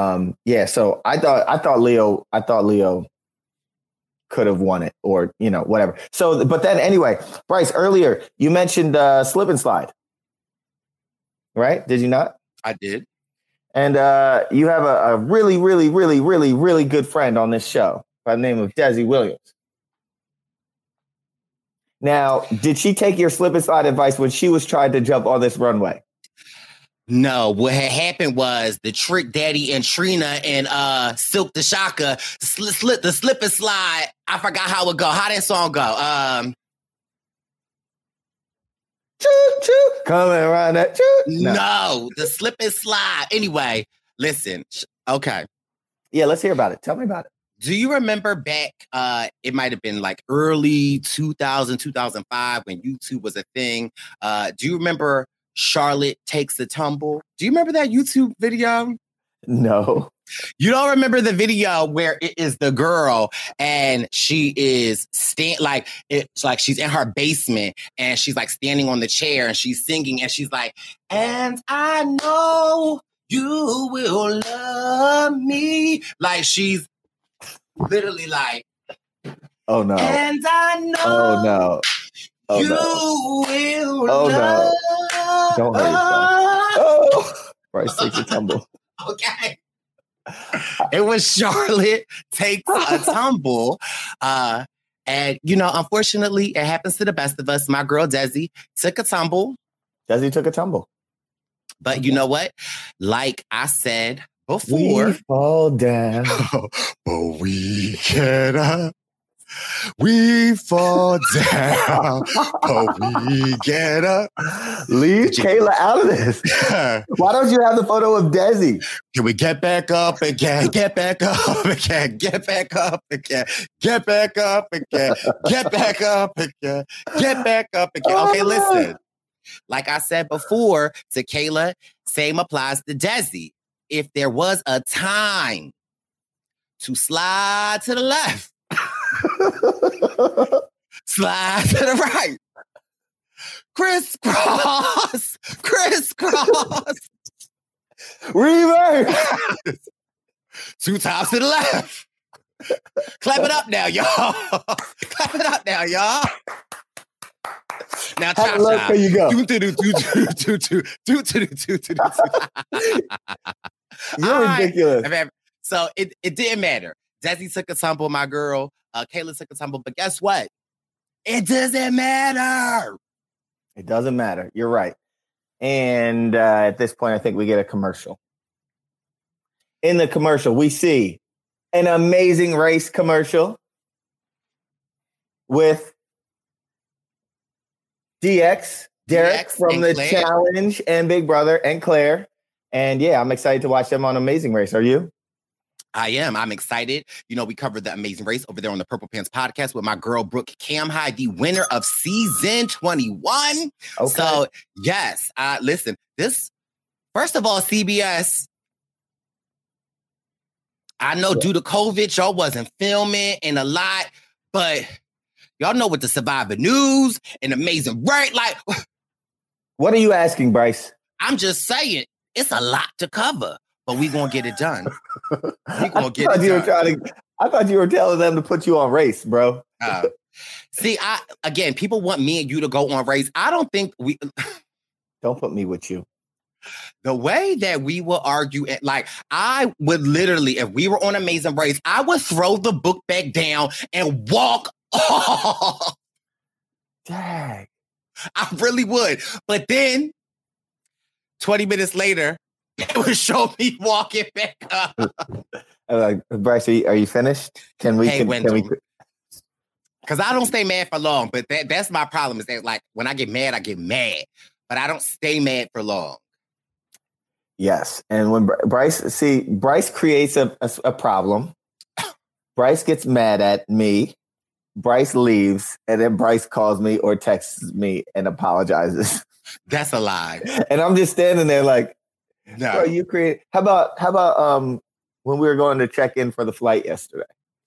Speaker 4: So I thought Leo could have won it, or whatever. So, but then anyway, Bryce, earlier you mentioned slip and slide, right? Did you not?
Speaker 5: I did.
Speaker 4: And you have a really, really, really, really, really good friend on this show by the name of Desi Williams. Now, did she take your slip and slide advice when she was trying to jump on this runway?
Speaker 5: No, what had happened was the Trick Daddy and Trina and Silk the Shaka the slip and slide. I forgot how it go. How that song go?
Speaker 4: Choo choo, coming around that choo.
Speaker 5: No, the slip and slide. Anyway, listen. Okay.
Speaker 4: Yeah, let's hear about it. Tell me about it.
Speaker 5: Do you remember back, it might have been early 2000, 2005 when YouTube was a thing. Do you remember Charlotte Takes a Tumble? Do you remember that YouTube video?
Speaker 4: No.
Speaker 5: You don't remember the video where it is the girl and she is it's like she's in her basement and she's standing on the chair and she's singing and she's like, and I know you will love me. She's literally
Speaker 4: oh no.
Speaker 5: And I know you will love.
Speaker 4: Don't hurt yourself. Oh, Bryce Takes a Tumble.
Speaker 5: Okay. It was Charlotte Takes a Tumble. And, unfortunately, it happens to the best of us. My girl, Desi, took a tumble.
Speaker 4: Desi took a tumble.
Speaker 5: But you know what? Like I said before.
Speaker 4: We fall down.
Speaker 5: But we get up. We fall down, but we get up.
Speaker 4: Leave Kayla out of this. Why don't you have the photo of Desi?
Speaker 5: Can we get back up again? Get back up again. Get back up again. Get back up again. Get back up again. Get back up again. Okay, listen. Like I said before to Kayla, same applies to Desi. If there was a time to slide to the left, slide to the right. Crisscross.
Speaker 4: Reverse.
Speaker 5: 2 times to the left. Clap it up now, y'all. Clap it up now, y'all. Now,
Speaker 4: How you go? You're ridiculous.
Speaker 5: So it didn't matter. Desi took a tumble, my girl. Kayla took a tumble. But guess what? It doesn't matter.
Speaker 4: It doesn't matter. You're right. And at this point, I think we get a commercial. In the commercial, we see an Amazing Race commercial with Derek from the Challenge and Big Brother and Claire. And yeah, I'm excited to watch them on Amazing Race. Are you?
Speaker 5: I am. I'm excited. You know, we covered the Amazing Race over there on the Purple Pants podcast with my girl, Brooke Camhigh, the winner of season 21. Okay. So, yes, listen, this, first of all, CBS, I know due to COVID, y'all wasn't filming and a lot, but y'all know what the Survivor News and Amazing Race, like.
Speaker 4: What are you asking, Bryce?
Speaker 5: I'm just saying, it's a lot to cover. But we gonna get it done. We gonna get it done.
Speaker 4: I thought you were telling them to put you on Race, bro.
Speaker 5: See, again, people want me and you to go on Race. I don't think we.
Speaker 4: Don't put me with you.
Speaker 5: The way that we will argue, like I would literally, if we were on Amazing Race, I would throw the book back down and walk off.
Speaker 4: Dang.
Speaker 5: I really would. But then, 20 minutes later, it would show me walking back up.
Speaker 4: Bryce, are you finished? Can we?
Speaker 5: Because I don't stay mad for long, but that's my problem. Is that like when I get mad, but I don't stay mad for long.
Speaker 4: Yes, and when Bryce creates a problem. Bryce gets mad at me. Bryce leaves, and then Bryce calls me or texts me and apologizes.
Speaker 5: That's a lie.
Speaker 4: And I'm just standing there like.
Speaker 5: No,
Speaker 4: bro, you create. How about when we were going to check in for the flight yesterday?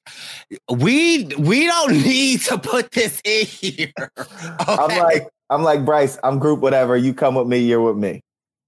Speaker 5: We don't need to put this in here.
Speaker 4: Okay? I'm like Bryce. I'm group whatever. You come with me. You're with me.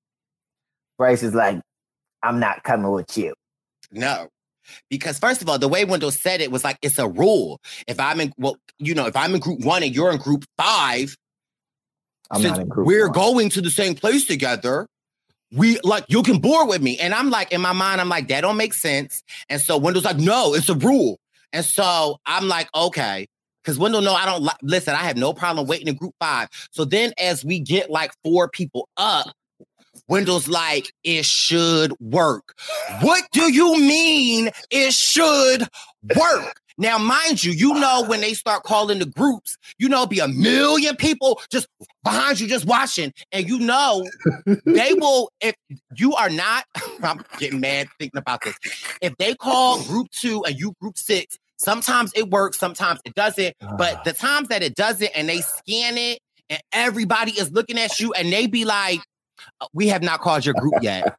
Speaker 4: Bryce is like, I'm not coming with you.
Speaker 5: No, because first of all, the way Wendell said it was like it's a rule. If I'm in group 1 and you're in group 5,
Speaker 4: not in group
Speaker 5: we're
Speaker 4: 1.
Speaker 5: going to the same place together. We like you can board with me. And I'm like, in my mind, I'm like, that don't make sense. And so Wendell's like, no, it's a rule. And so I'm like, okay. Because Wendell, no, I don't listen, I have no problem waiting in group 5. So then as we get like 4 people up, Wendell's like, it should work. What do you mean it should work? Now, mind you, when they start calling the groups, be a million people just behind you, just watching. And they will, if you are not, I'm getting mad thinking about this. If they call group 2 and you group 6, sometimes it works, sometimes it doesn't. But the times that it doesn't and they scan it and everybody is looking at you and they be like, we have not called your group yet.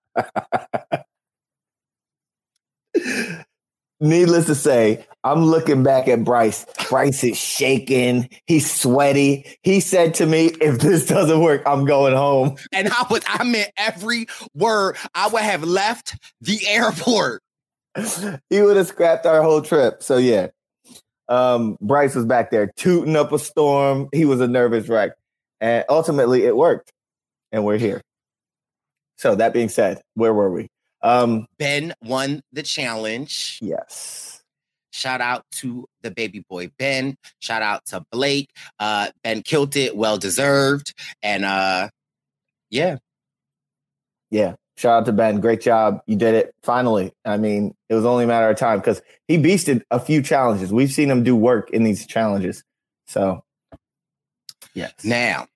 Speaker 4: Needless to say, I'm looking back at Bryce. Bryce is shaking. He's sweaty. He said to me, if this doesn't work, I'm going home.
Speaker 5: And I meant every word. I would have left the airport.
Speaker 4: He would have scrapped our whole trip. So yeah, Bryce was back there tooting up a storm. He was a nervous wreck. And ultimately it worked. And we're here. So that being said, where were we?
Speaker 5: Ben won the challenge.
Speaker 4: Yes.
Speaker 5: Shout out to the baby boy, Ben. Shout out to Blake. Ben killed it. Well deserved. And yeah.
Speaker 4: Yeah. Shout out to Ben. Great job. You did it. Finally. I mean, it was only a matter of time because he beasted a few challenges. We've seen him do work in these challenges. So, yes.
Speaker 5: Now.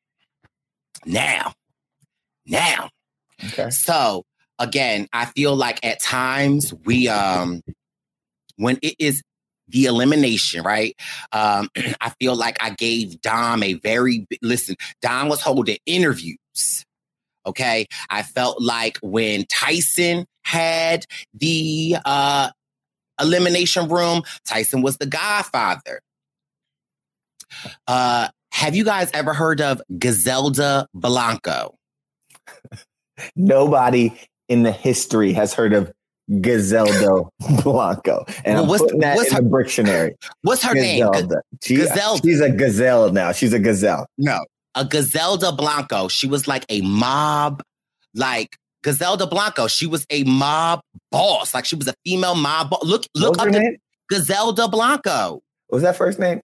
Speaker 4: Okay.
Speaker 5: So, again, I feel like at times we, when it is the elimination, right? I feel like I gave Dom Dom was holding interviews. Okay. I felt like when Tyson had the elimination room, Tyson was the godfather. Have you guys ever heard of Giselda Blanco?
Speaker 4: Nobody in the history has heard of Giselda Blanco. And I'm putting that in the dictionary.
Speaker 5: What's her name?
Speaker 4: Giselda. She's a gazelle now. She's a gazelle.
Speaker 5: No, a Giselda Blanco. She was like a mob, like Giselda Blanco. She was a mob boss. Like she was a female mob boss. Look up her name? Giselda Blanco.
Speaker 4: What was that first name?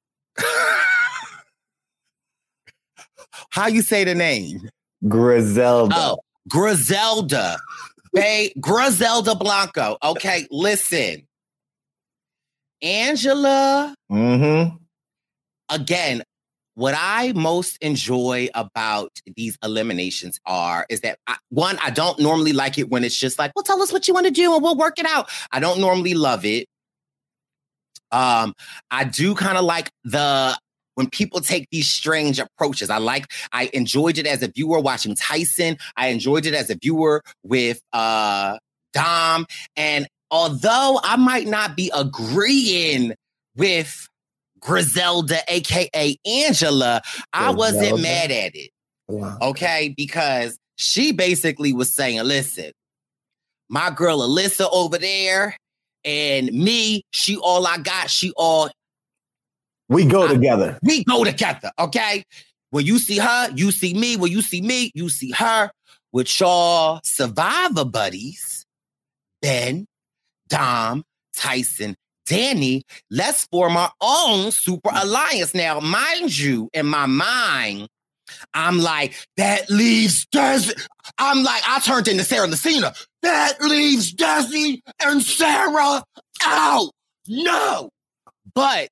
Speaker 5: How you say the name?
Speaker 4: Griselda.
Speaker 5: Oh, Griselda. Griselda Blanco. Okay, listen. Angela.
Speaker 4: Mm-hmm.
Speaker 5: Again, what I most enjoy about these eliminations is that I don't normally like it when it's just like, well, tell us what you want to do and we'll work it out. I don't normally love it. I do kind of like when people take these strange approaches. I enjoyed it as a viewer watching Tyson. I enjoyed it as a viewer with Dom. And although I might not be agreeing with Griselda, aka Angela, I wasn't mad at it. Wow. Okay, because she basically was saying, listen, my girl Alyssa over there and me, she all I got,
Speaker 4: we go together.
Speaker 5: We go together, okay? When you see her, you see me. When you see me, you see her. With y'all survivor buddies, Ben, Dom, Tyson, Danny, let's form our own super alliance. Now, mind you, in my mind, I'm like, that leaves Desi. I turned into Sarah Lucina. That leaves Desi and Sarah out. No. But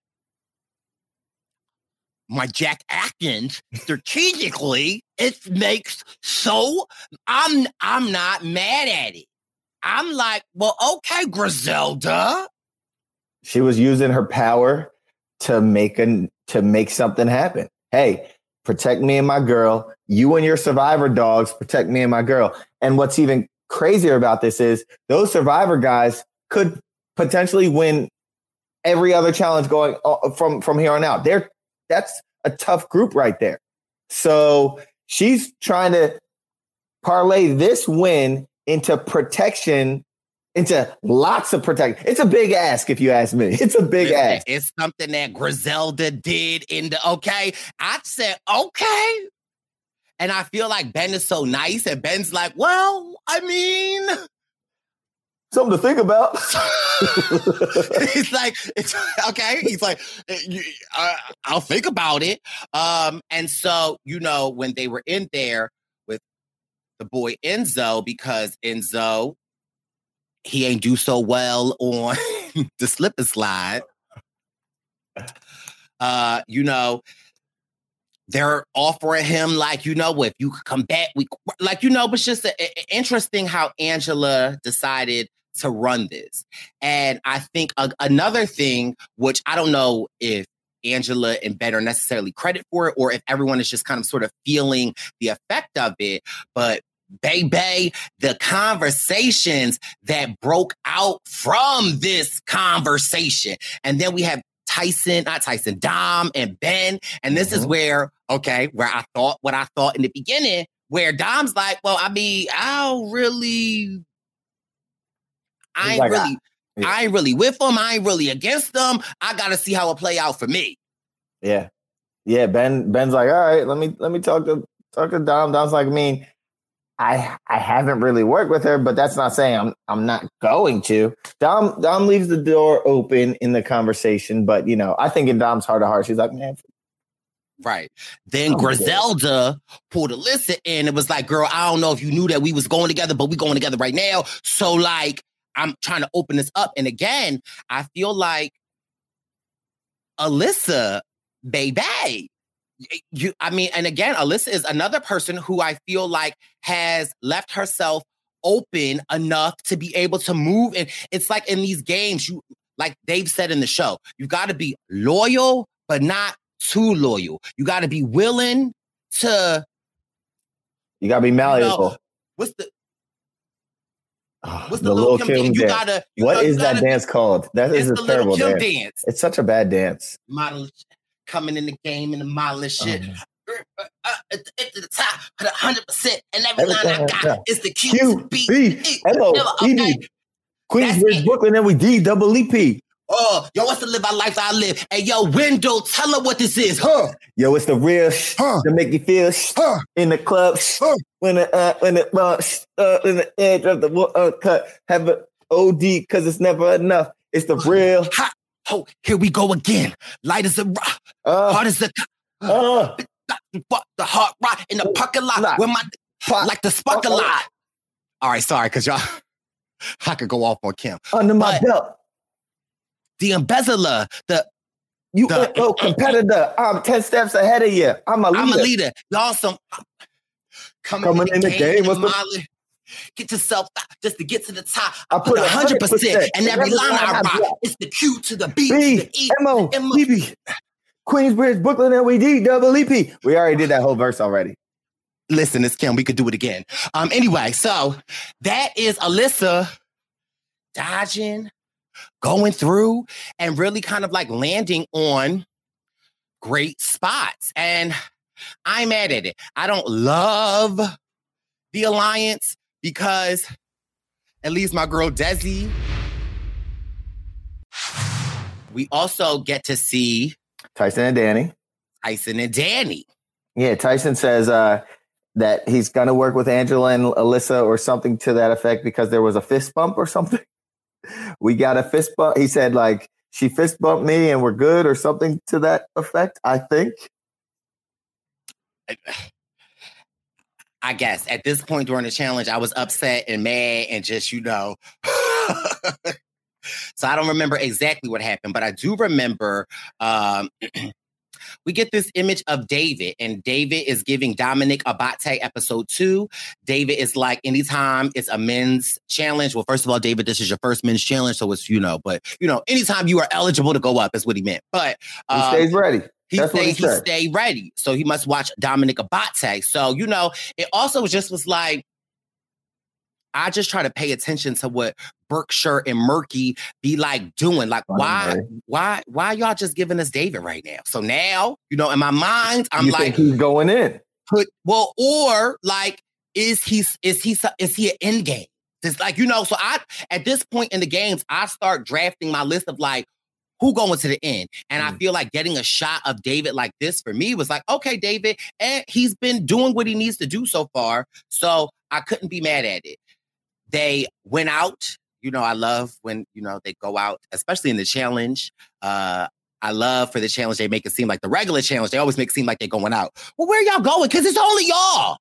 Speaker 5: my Jack Atkins, strategically, it makes I'm not mad at it. I'm like, well, okay, Griselda.
Speaker 4: She was using her power to make something happen. Hey, protect me and my girl. You and your survivor dogs protect me and my girl. And what's even crazier about this is those survivor guys could potentially win every other challenge going from here on out. That's a tough group right there. So she's trying to parlay this win into protection. Into lots of protection. It's a big ask, if you ask me. It's a big ask.
Speaker 5: It's something that Griselda did okay. I said, okay. And I feel like Ben is so nice. And Ben's like, well, I mean,
Speaker 4: something to think about.
Speaker 5: He's like, it's okay. He's like, I'll think about it. And so, when they were in there with the boy Enzo, because Enzo, he ain't do so well on the slip and slide. They're offering him like, if you come back, but it's just interesting how Angela decided to run this. And I think another thing, which I don't know if Angela and Ben are necessarily credit for it, or if everyone is just kind of sort of feeling the effect of it, but baby, the conversations that broke out from this conversation. And then we have Dom and Ben. And this is where I thought what I thought in the beginning, where Dom's like, well, I mean, I ain't really with them. I ain't really against them. I got to see how it play out for me.
Speaker 4: Yeah. Yeah. Ben's like, all right, let me talk to Dom. Dom's like, I mean, I haven't really worked with her, but that's not saying I'm not going to. Dom leaves the door open in the conversation, but I think in Dom's heart of heart, she's like, man.
Speaker 5: Right. Then Griselda pulled Alyssa in. It was like, girl, I don't know if you knew that we was going together, but we going together right now. So like, I'm trying to open this up. And again, I feel like Alyssa, baby. And again, Alyssa is another person who I feel like has left herself open enough to be able to move. And it's like in these games, like Dave said in the show, you got to be loyal, but not too loyal. You got to be willing to.
Speaker 4: You got to be malleable.
Speaker 5: What's the
Speaker 4: Lil' Kim dance? What is that dance called? That is a terrible dance. It's such a bad dance.
Speaker 5: Model coming in the game and the model and shit. At the top, 100%, and every line I got is the QBLOED. Queensbridge, Brooklyn, and we DEEP. Oh, yo, what's the live our life I live? Hey, yo, Window, tell her what this is, huh?
Speaker 4: Yo, it's the real to make you feel in the club when the edge of the cut have an OD because it's never enough. It's the real.
Speaker 5: Oh, here we go again. Light as a rock, hard as a the heart rock in the parking lot with my like the spark a lot. All right, sorry, because y'all, I could go off on Kim.
Speaker 4: Under my belt.
Speaker 5: The embezzler, the
Speaker 4: You competitor. I'm 10 steps ahead of you. I'm a leader.
Speaker 5: Y'all some
Speaker 4: coming in the game.
Speaker 5: Get yourself just to get to the top.
Speaker 4: I put 100%.
Speaker 5: And every line I rock. It's the Q to the B,
Speaker 4: to the E, M-O-E-B. Queensbridge, Brooklyn, LED, double EP. We already did that whole verse already.
Speaker 5: Listen, it's Kim. We could do it again. Anyway, so that is Alyssa dodging, going through, and really kind of like landing on great spots. And I'm mad at it. I don't love the alliance because at least my girl Desi. We also get to see
Speaker 4: Tyson and Danny. Yeah, Tyson says that he's going to work with Angela and Alyssa or something to that effect because there was a fist bump or something. We got a fist bump. He said, like, she fist bumped me and we're good or something to that effect, I think.
Speaker 5: I guess at this point during the challenge, I was upset and mad and just, so I don't remember exactly what happened, but I do remember we get this image of David, and David is giving Dominic Abate episode 2. David is like, anytime it's a men's challenge. Well, first of all, David, this is your first men's challenge, so it's, but anytime you are eligible to go up is what he meant. But
Speaker 4: he stays ready.
Speaker 5: He stay ready. So he must watch Dominic Abate. So, it also just was like, I just try to pay attention to what Berkshire and Murky be like doing. Like, why y'all just giving us David right now? So now, in my mind, I'm like,
Speaker 4: think he's going in.
Speaker 5: Or like, is he an end game? It's like, so at this point in the games, I start drafting my list of like, who going to the end? And I feel like getting a shot of David like this for me was like, okay, David, and he's been doing what he needs to do so far. So I couldn't be mad at it. They went out. I love when, they go out, especially in the challenge. I love for the challenge, they make it seem like the regular challenge. They always make it seem like they're going out. Well, where y'all going? Because it's only y'all.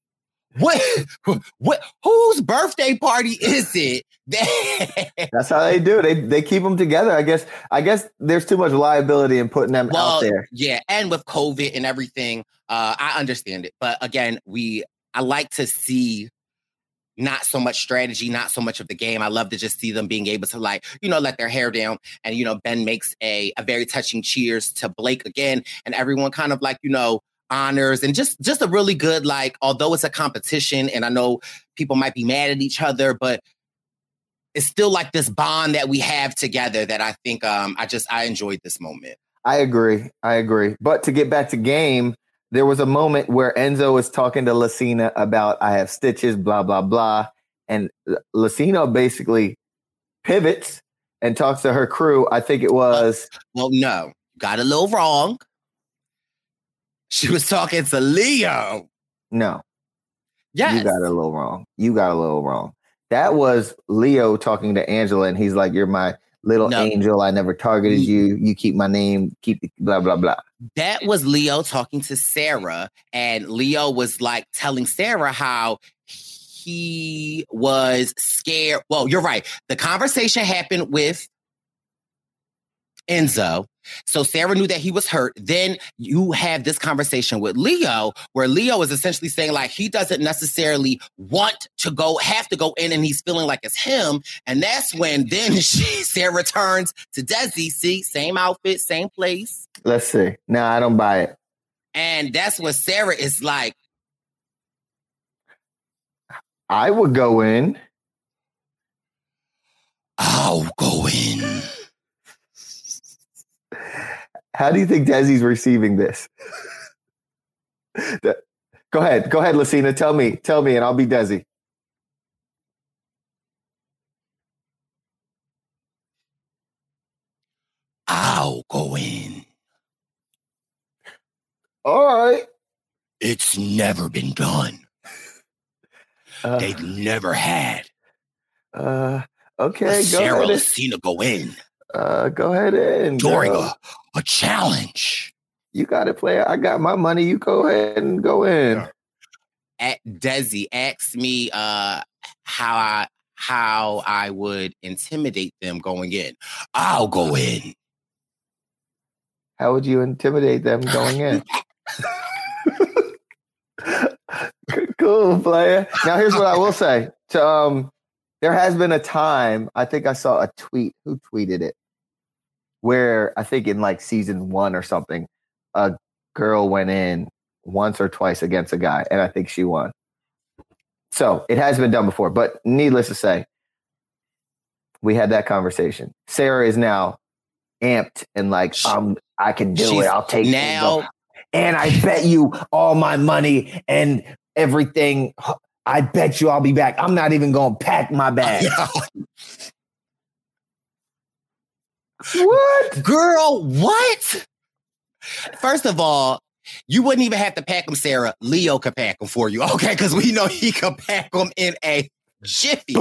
Speaker 5: What? Whose birthday party is it?
Speaker 4: That's how they do. They keep them together. I guess there's too much liability in putting them out there.
Speaker 5: Yeah, and with COVID and everything, I understand it. But again, I like to see not so much strategy, not so much of the game. I love to just see them being able to let their hair down. And, Ben makes a very touching cheers to Blake again. And everyone kind of honors and just a really good, although it's a competition and I know people might be mad at each other, but it's still like this bond that we have together that I think I enjoyed this moment.
Speaker 4: I agree. But to get back to game, there was a moment where Enzo was talking to Lucina about I have stitches, blah, blah, blah. And Lucina basically pivots and talks to her crew. I think it was...
Speaker 5: Well, no. Got a little wrong. She was talking to Leo.
Speaker 4: No.
Speaker 5: Yes.
Speaker 4: You got it a little wrong. That was Leo talking to Angela, and he's like, you're my little angel. I never targeted you. You keep my name. Keep blah, blah, blah.
Speaker 5: That was Leo talking to Sarah, and Leo was like telling Sarah how he was scared. Well, you're right. The conversation happened with Enzo. So Sarah knew that he was hurt. Then you have this conversation with Leo, where Leo is essentially saying like he doesn't necessarily have to go in, and he's feeling like it's him. And that's when then Sarah turns to Desi. See, same outfit, same place.
Speaker 4: Let's see. No, I don't buy it.
Speaker 5: And that's what Sarah is like.
Speaker 4: I would go in.
Speaker 5: I'll go in.
Speaker 4: How do you think Desi's receiving this? Go ahead, Lucina. Tell me, and I'll be Desi.
Speaker 5: I'll go in.
Speaker 4: All right.
Speaker 5: It's never been done. They've never had.
Speaker 4: Okay,
Speaker 5: go Sarah ahead. Lucina go in.
Speaker 4: Go ahead and
Speaker 5: during a challenge.
Speaker 4: You got it, player. I got my money. You go ahead and go in.
Speaker 5: Desi asked me how I would intimidate them going in. I'll go in.
Speaker 4: How would you intimidate them going in? Cool, player. Now, here's what I will say. There has been a time, I think I saw a tweet. Who tweeted it? Where I think in like season 1 or something, a girl went in once or twice against a guy, and I think she won. So it has been done before, but needless to say, we had that conversation. Sarah is now amped and like, I can do it. I'll take
Speaker 5: now.
Speaker 4: And I bet you all my money and everything. I bet you I'll be back. I'm not even going to pack my bag. What?
Speaker 5: Girl, what? First of all, you wouldn't even have to pack them, Sarah. Leo could pack them for you, okay? Because we know he could pack them in a jiffy.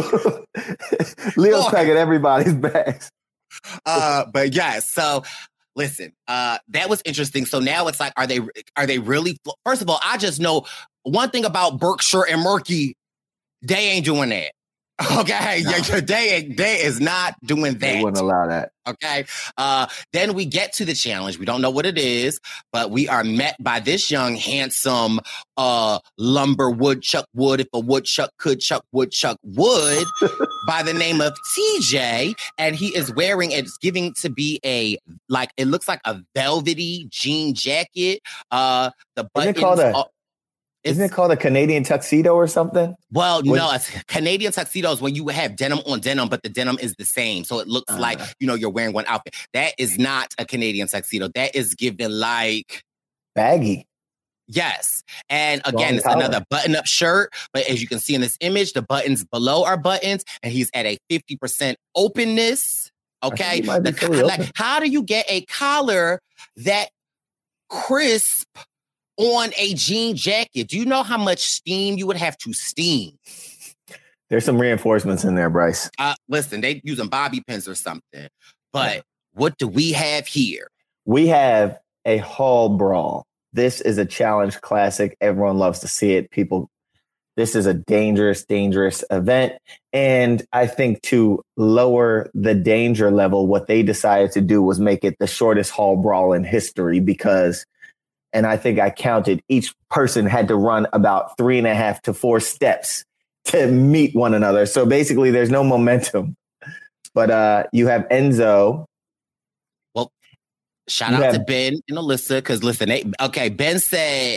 Speaker 4: Leo's packing everybody's bags.
Speaker 5: But yeah, so listen, that was interesting. So now it's like, are they really? First of all, I just know one thing about Berkshire and Murky, they ain't doing that. Okay, no. They is not doing that.
Speaker 4: They wouldn't allow that.
Speaker 5: Okay. Then we get to the challenge. We don't know what it is, but we are met by this young, handsome lumber woodchuck wood. If a woodchuck could chuck woodchuck wood, by the name of TJ, and he is wearing. It's giving to be it looks like a velvety jean jacket. The buttons.
Speaker 4: Isn't it called a Canadian tuxedo or something?
Speaker 5: Well, no, it's Canadian tuxedos when you have denim on denim, but the denim is the same. So it looks like, you're wearing one outfit. That is not a Canadian tuxedo. That is given like...
Speaker 4: baggy.
Speaker 5: Yes. And again, it's another button-up shirt. But as you can see in this image, the buttons below are buttons. And he's at a 50% openness. Okay? How do you get a collar that crisp on a jean jacket? Do you know how much steam you would have to steam?
Speaker 4: There's some reinforcements in there, Bryce.
Speaker 5: Listen, they using bobby pins or something. But what do we have here?
Speaker 4: We have a hall brawl. This is a challenge classic. Everyone loves to see it. This is a dangerous event. And I think to lower the danger level, what they decided to do was make it the shortest hall brawl in history because... and I think I counted, each person had to run about 3.5 to 4 steps to meet one another. So basically there's no momentum. But you have Enzo.
Speaker 5: Well, shout out to Ben and Alyssa, because listen, Ben said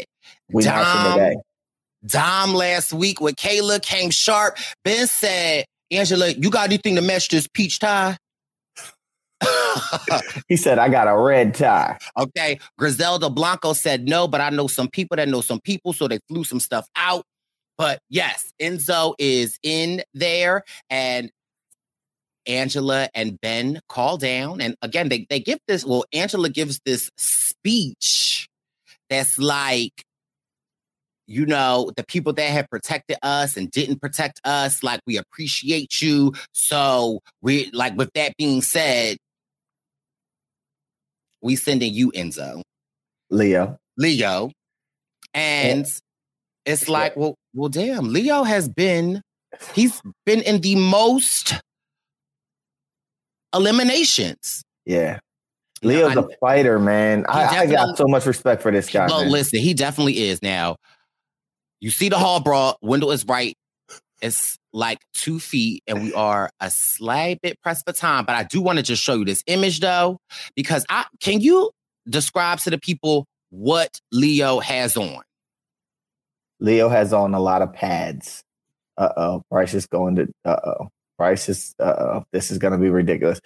Speaker 5: Dom last week with Kayla came sharp. Ben said, Angela, you got anything to match this peach tie?
Speaker 4: He said, I got a red tie.
Speaker 5: Okay. Griselda Blanco said no, but I know some people that know some people, so they flew some stuff out. But yes, Enzo is in there, and Angela and Ben call down. And again, they give this, Angela gives this speech that's like, the people that have protected us and didn't protect us, like, we appreciate you. So we, like, with that being said, we sending you, Enzo.
Speaker 4: Leo.
Speaker 5: And it's like, well, damn, Leo he's been in the most eliminations.
Speaker 4: Yeah. Leo's a fighter, man. I got so much respect for this guy.
Speaker 5: Well,
Speaker 4: man.
Speaker 5: Listen, he definitely is. Now, you see the hall brawl, Wendell is right. It's like 2 feet, and we are a slight bit pressed for time. But I do want to just show you this image, though, because can you describe to the people what Leo has on?
Speaker 4: Leo has on a lot of pads. Bryce is going to. Bryce is. This is going to be ridiculous.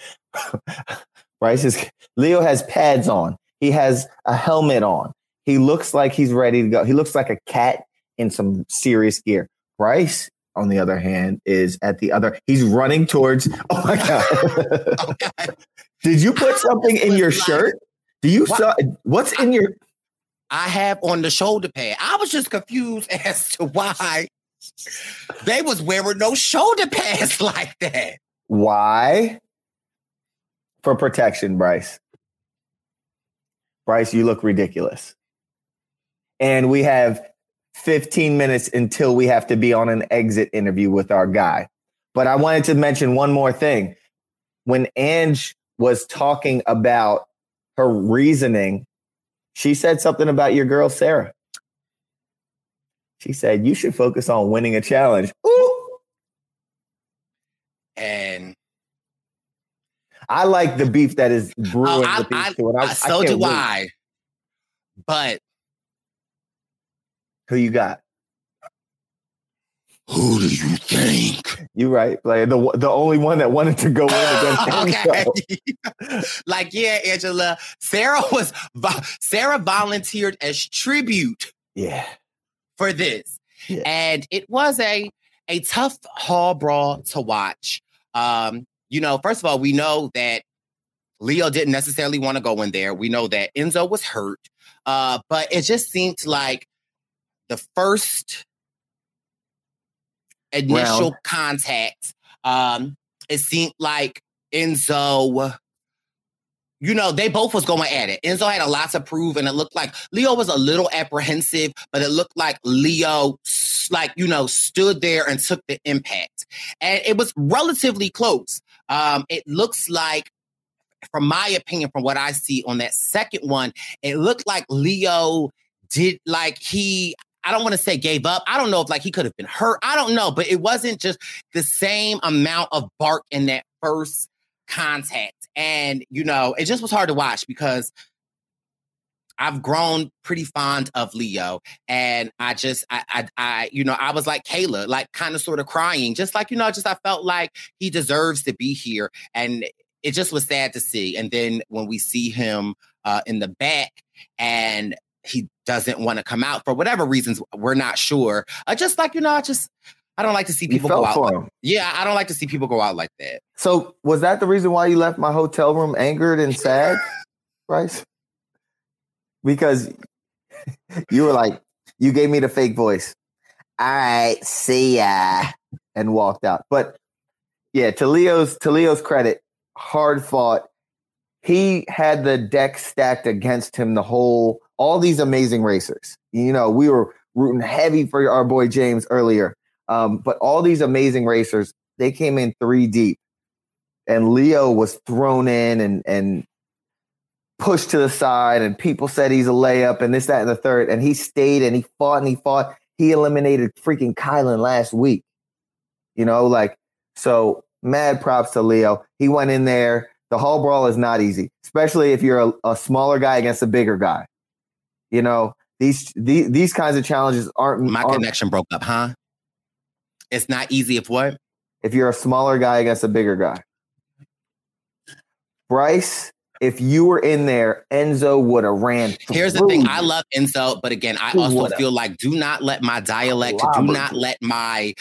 Speaker 4: Leo has pads on. He has a helmet on. He looks like he's ready to go. He looks like a cat in some serious gear. Bryce, on the other hand, is at the other. He's running towards. Oh my God!
Speaker 5: Okay.
Speaker 4: Did you put something in your shirt? Do you saw what's in your?
Speaker 5: I have on the shoulder pad. I was just confused as to why they was wearing no shoulder pads like that.
Speaker 4: Why? For protection, Bryce. Bryce, you look ridiculous. And we have 15 minutes until we have to be on an exit interview with our guy. But I wanted to mention one more thing. When Ange was talking about her reasoning, she said something about your girl, Sarah. She said, you should focus on winning a challenge. Ooh.
Speaker 5: And
Speaker 4: I like the beef that is brewing with these two. And
Speaker 5: so do I. But
Speaker 4: who you got?
Speaker 5: Who do you think?
Speaker 4: You're right. Like the only one that wanted to go in against
Speaker 5: Like, yeah, Angela. Sarah volunteered as tribute.
Speaker 4: Yeah.
Speaker 5: For this.
Speaker 4: Yeah.
Speaker 5: And it was a tough hall brawl to watch. First of all, we know that Leo didn't necessarily want to go in there. We know that Enzo was hurt. But it just seemed like the first initial contact, it seemed like Enzo, they both was going at it. Enzo had a lot to prove, and it looked like Leo was a little apprehensive, but it looked like Leo, stood there and took the impact. And it was relatively close. It looks like, from my opinion, from what I see on that second one, it looked like Leo did, I don't want to say gave up. I don't know if he could have been hurt. I don't know, but it wasn't just the same amount of bark in that first contact. And, it just was hard to watch because I've grown pretty fond of Leo. And I was like Kayla, kind of sort of crying, just I felt like he deserves to be here. And it just was sad to see. And then when we see him in the back and he doesn't want to come out for whatever reasons, we're not sure. I don't like to see people go out. Yeah, I don't like to see people go out like that.
Speaker 4: So was that the reason why you left my hotel room angered and sad, Bryce? Because you were like, you gave me the fake voice. All right, see ya, and walked out. But yeah, to Leo's credit, hard fought. He had the deck stacked against him all these amazing racers. We were rooting heavy for our boy James earlier. But all these amazing racers, they came in 3 deep. And Leo was thrown in and pushed to the side. And people said he's a layup and this, that, and the third. And he stayed and he fought and he fought. He eliminated freaking Kylan last week. So mad props to Leo. He went in there. The hall brawl is not easy, especially if you're a smaller guy against a bigger guy. These kinds of challenges aren't.
Speaker 5: My connection broke up, huh? It's not easy if what?
Speaker 4: If you're a smaller guy against a bigger guy. Bryce, if you were in there, Enzo would have ran through.
Speaker 5: Here's the thing. I love Enzo, but again, I also feel like do not let my dialect, do not let my,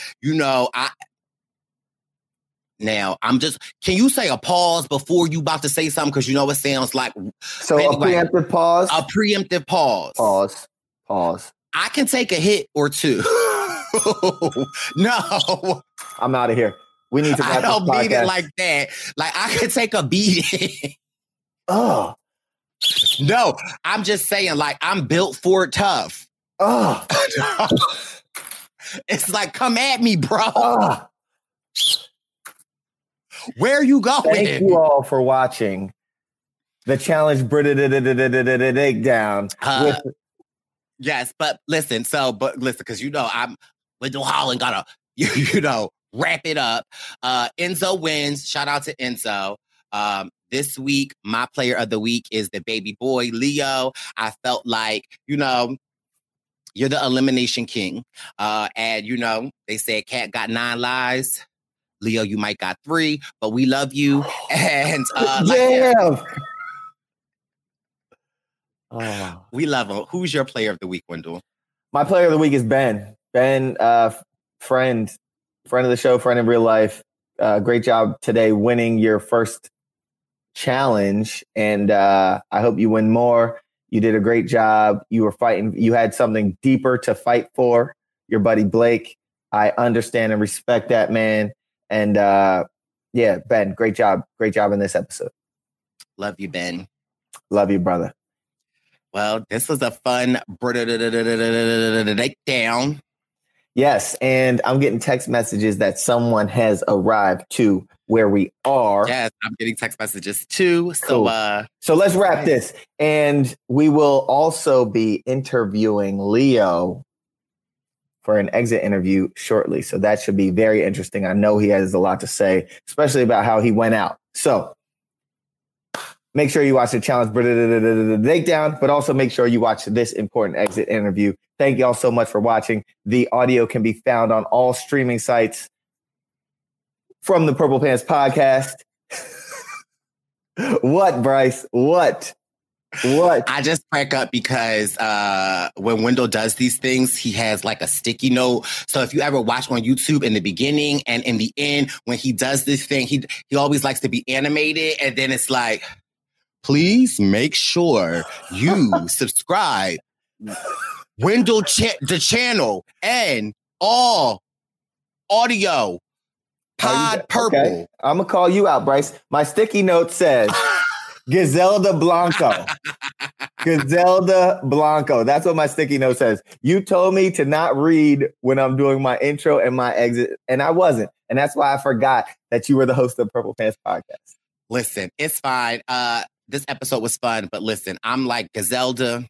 Speaker 5: Now, can you say a pause before you about to say something? Because it sounds like...
Speaker 4: So anyway, a preemptive pause?
Speaker 5: A preemptive pause.
Speaker 4: Pause.
Speaker 5: I can take a hit or two. No.
Speaker 4: I'm out of here. We need to wrap
Speaker 5: I don't
Speaker 4: this
Speaker 5: mean it like that. I could take a beating.
Speaker 4: Oh.
Speaker 5: No, I'm just saying, I'm built for it tough.
Speaker 4: Oh.
Speaker 5: It's come at me, bro. Where are you going?
Speaker 4: Thank you all for watching the challenge breakdown.
Speaker 5: Yes, but listen, because I'm Wendell Holland gotta, wrap it up. Enzo wins. Shout out to Enzo. This week, my player of the week is the baby boy, Leo. I felt like, you're the elimination king. And, they said Cat got 9 lives. Leo, you might got 3, but we love you. And we love him. Who's your player of the week, Wendell?
Speaker 4: My player of the week is Ben. Ben, friend of the show, friend in real life. Great job today winning your first challenge. And I hope you win more. You did a great job. You were fighting. You had something deeper to fight for. Your buddy Blake. I understand and respect that, man. And Ben, great job. Great job in this episode.
Speaker 5: Love you, Ben.
Speaker 4: Love you, brother.
Speaker 5: Well, this was a fun breakdown.
Speaker 4: Yes, and I'm getting text messages that someone has arrived to where we are.
Speaker 5: Yes, I'm getting text messages too.
Speaker 4: Cool. So let's wrap this. And we will also be interviewing Leo for an exit interview shortly. So that should be very interesting. I know he has a lot to say, especially about how he went out. So make sure you watch the challenge breakdown, but also make sure you watch this important exit interview. Thank you all so much for watching. The audio can be found on all streaming sites from the Purple Pants Podcast. What, Bryce? What?
Speaker 5: I just crack up because when Wendell does these things, he has like a sticky note. So if you ever watch on YouTube in the beginning and in the end, when he does this thing, he always likes to be animated. And then it's like, please make sure you subscribe Wendell the channel and all audio Pod Purple.
Speaker 4: Okay. I'm going to call you out, Bryce. My sticky note says Giselda Blanco. Giselda Blanco. That's what my sticky note says. You told me to not read when I'm doing my intro and my exit, and I wasn't. And that's why I forgot that you were the host of Purple Pants Podcast.
Speaker 5: Listen, it's fine. This episode was fun, but listen, I'm like Giselda.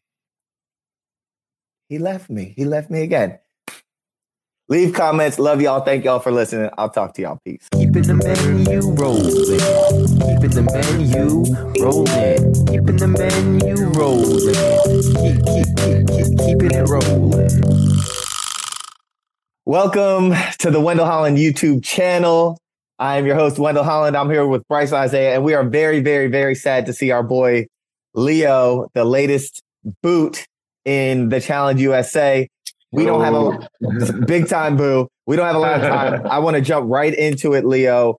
Speaker 4: He left me. He left me again. Leave comments. Love y'all. Thank y'all for listening. I'll talk to y'all. Peace.
Speaker 3: Keeping the menu rolling. Keeping the menu rolling. Keeping the menu rolling. Keeping it rolling.
Speaker 4: Welcome to the Wendell Holland YouTube channel. I am your host, Wendell Holland. I'm here with Bryce Isaiah, and we are very, very, very sad to see our boy Leo, the latest boot in the Challenge USA. We don't have a big time, boo. We don't have a lot of time. I want to jump right into it, Leo.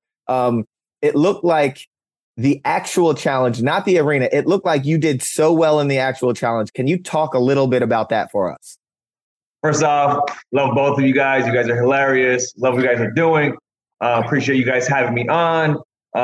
Speaker 4: It looked like the actual challenge, not the arena. It looked like you did so well in the actual challenge. Can you talk a little bit about that for us?
Speaker 6: First off, love both of you guys. You guys are hilarious. Love what you guys are doing. Appreciate you guys having me on.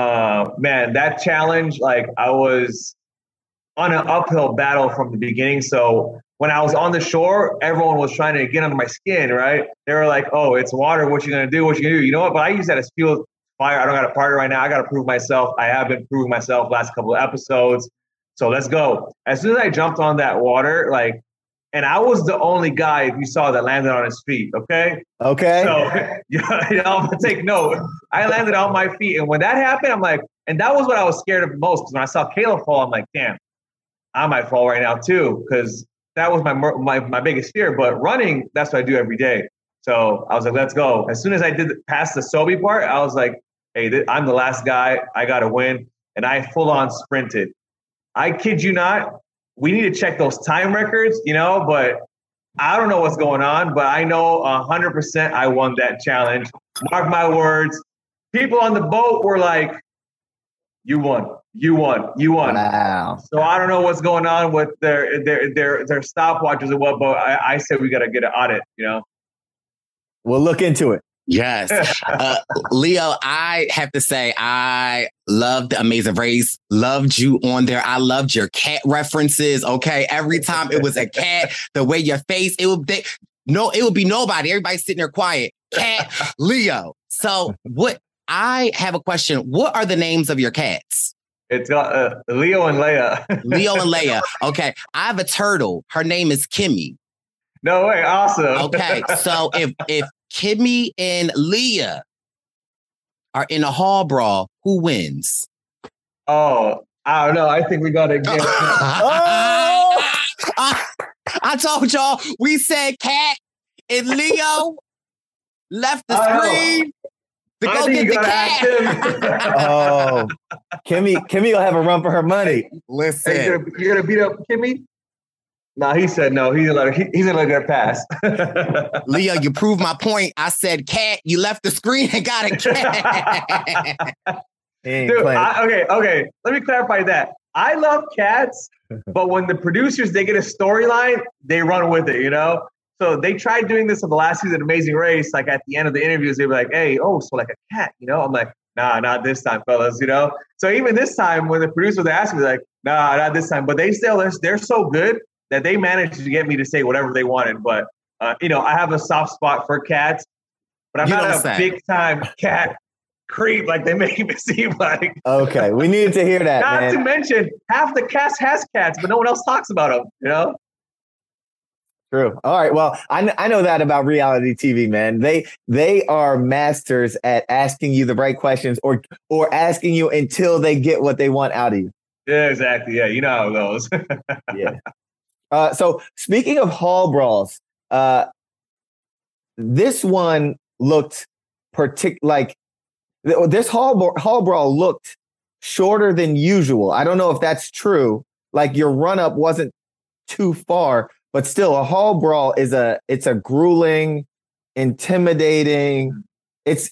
Speaker 6: Man, that challenge, like I was on an uphill battle from the beginning. So when I was on the shore, everyone was trying to get under my skin, right? They were like, oh, it's water. What you going to do? What you going to do? You know what? But I use that as fuel fire. I don't got a partner right now. I got to prove myself. I have been proving myself last couple of episodes. So let's go. As soon as I jumped on that water, like, and I was the only guy, if you saw, that landed on his feet, okay?
Speaker 4: Okay.
Speaker 6: So, you know, I'm going to take note. I landed on my feet. And when that happened, I'm like, and that was what I was scared of most. Because when I saw Kayla fall, I'm like, damn, I might fall right now too. Because that was my biggest fear. But running, that's what I do every day. So I was like, let's go. As soon as I did past the Sobe part, I was like, hey, I'm the last guy. I got to win. And I full on sprinted. I kid you not. We need to check those time records, you know, but I don't know what's going on, but I know 100% I won that challenge. Mark my words. People on the boat were like, you won, you won, you won.
Speaker 4: Wow.
Speaker 6: So I don't know what's going on with their stopwatches or what, but I said we got to get an audit, you know.
Speaker 4: We'll look into it.
Speaker 5: Yes. Leo, I have to say, I loved the Amazing Race. Loved you on there. I loved your cat references. Okay. Every time it was a cat, the way your face, it would be nobody. Everybody's sitting there quiet. Cat, Leo. So I have a question. What are the names of your cats?
Speaker 6: It's Leo and Leia.
Speaker 5: Leo and Leia. Okay. I have a turtle. Her name is Kimmy.
Speaker 6: No way. Awesome.
Speaker 5: Okay. So if Kimmy and Leah are in a hall brawl, who wins?
Speaker 6: Oh, I don't know. I think we got to get
Speaker 5: I told y'all, we said Cat and Leo left the screen to go get the cat.
Speaker 4: Oh, Kimmy will have a run for her money.
Speaker 5: Listen.
Speaker 6: Hey, you're going to beat up Kimmy? No, he said no. He's gonna let her pass.
Speaker 5: Leo, you proved my point. I said cat. You left the screen and got a cat.
Speaker 6: Dude, okay. Let me clarify that. I love cats, but when the producers, they get a storyline, they run with it, you know? So they tried doing this in the last season of Amazing Race. Like at the end of the interviews, they were like, hey, so like a cat, you know? I'm like, nah, not this time, fellas, you know? So even this time when the producers were asking me, like, nah, not this time. But they're so good that they managed to get me to say whatever they wanted. But, you know, I have a soft spot for cats, but I'm not a big time cat creep like they make me seem like.
Speaker 4: Okay, we needed to hear that,
Speaker 6: Not
Speaker 4: man.
Speaker 6: to mention, half the cast has cats, but no one else talks about them, you know?
Speaker 4: True. All right. Well, I know that about reality TV, man. They are masters at asking you the right questions or asking you until they get what they want out of you.
Speaker 6: Yeah, exactly. Yeah, you know how it goes.
Speaker 4: Yeah. So speaking of hall brawls, this one looked this hall brawl looked shorter than usual. I don't know if that's true. Like your run up wasn't too far, but still a hall brawl it's a grueling, intimidating. It's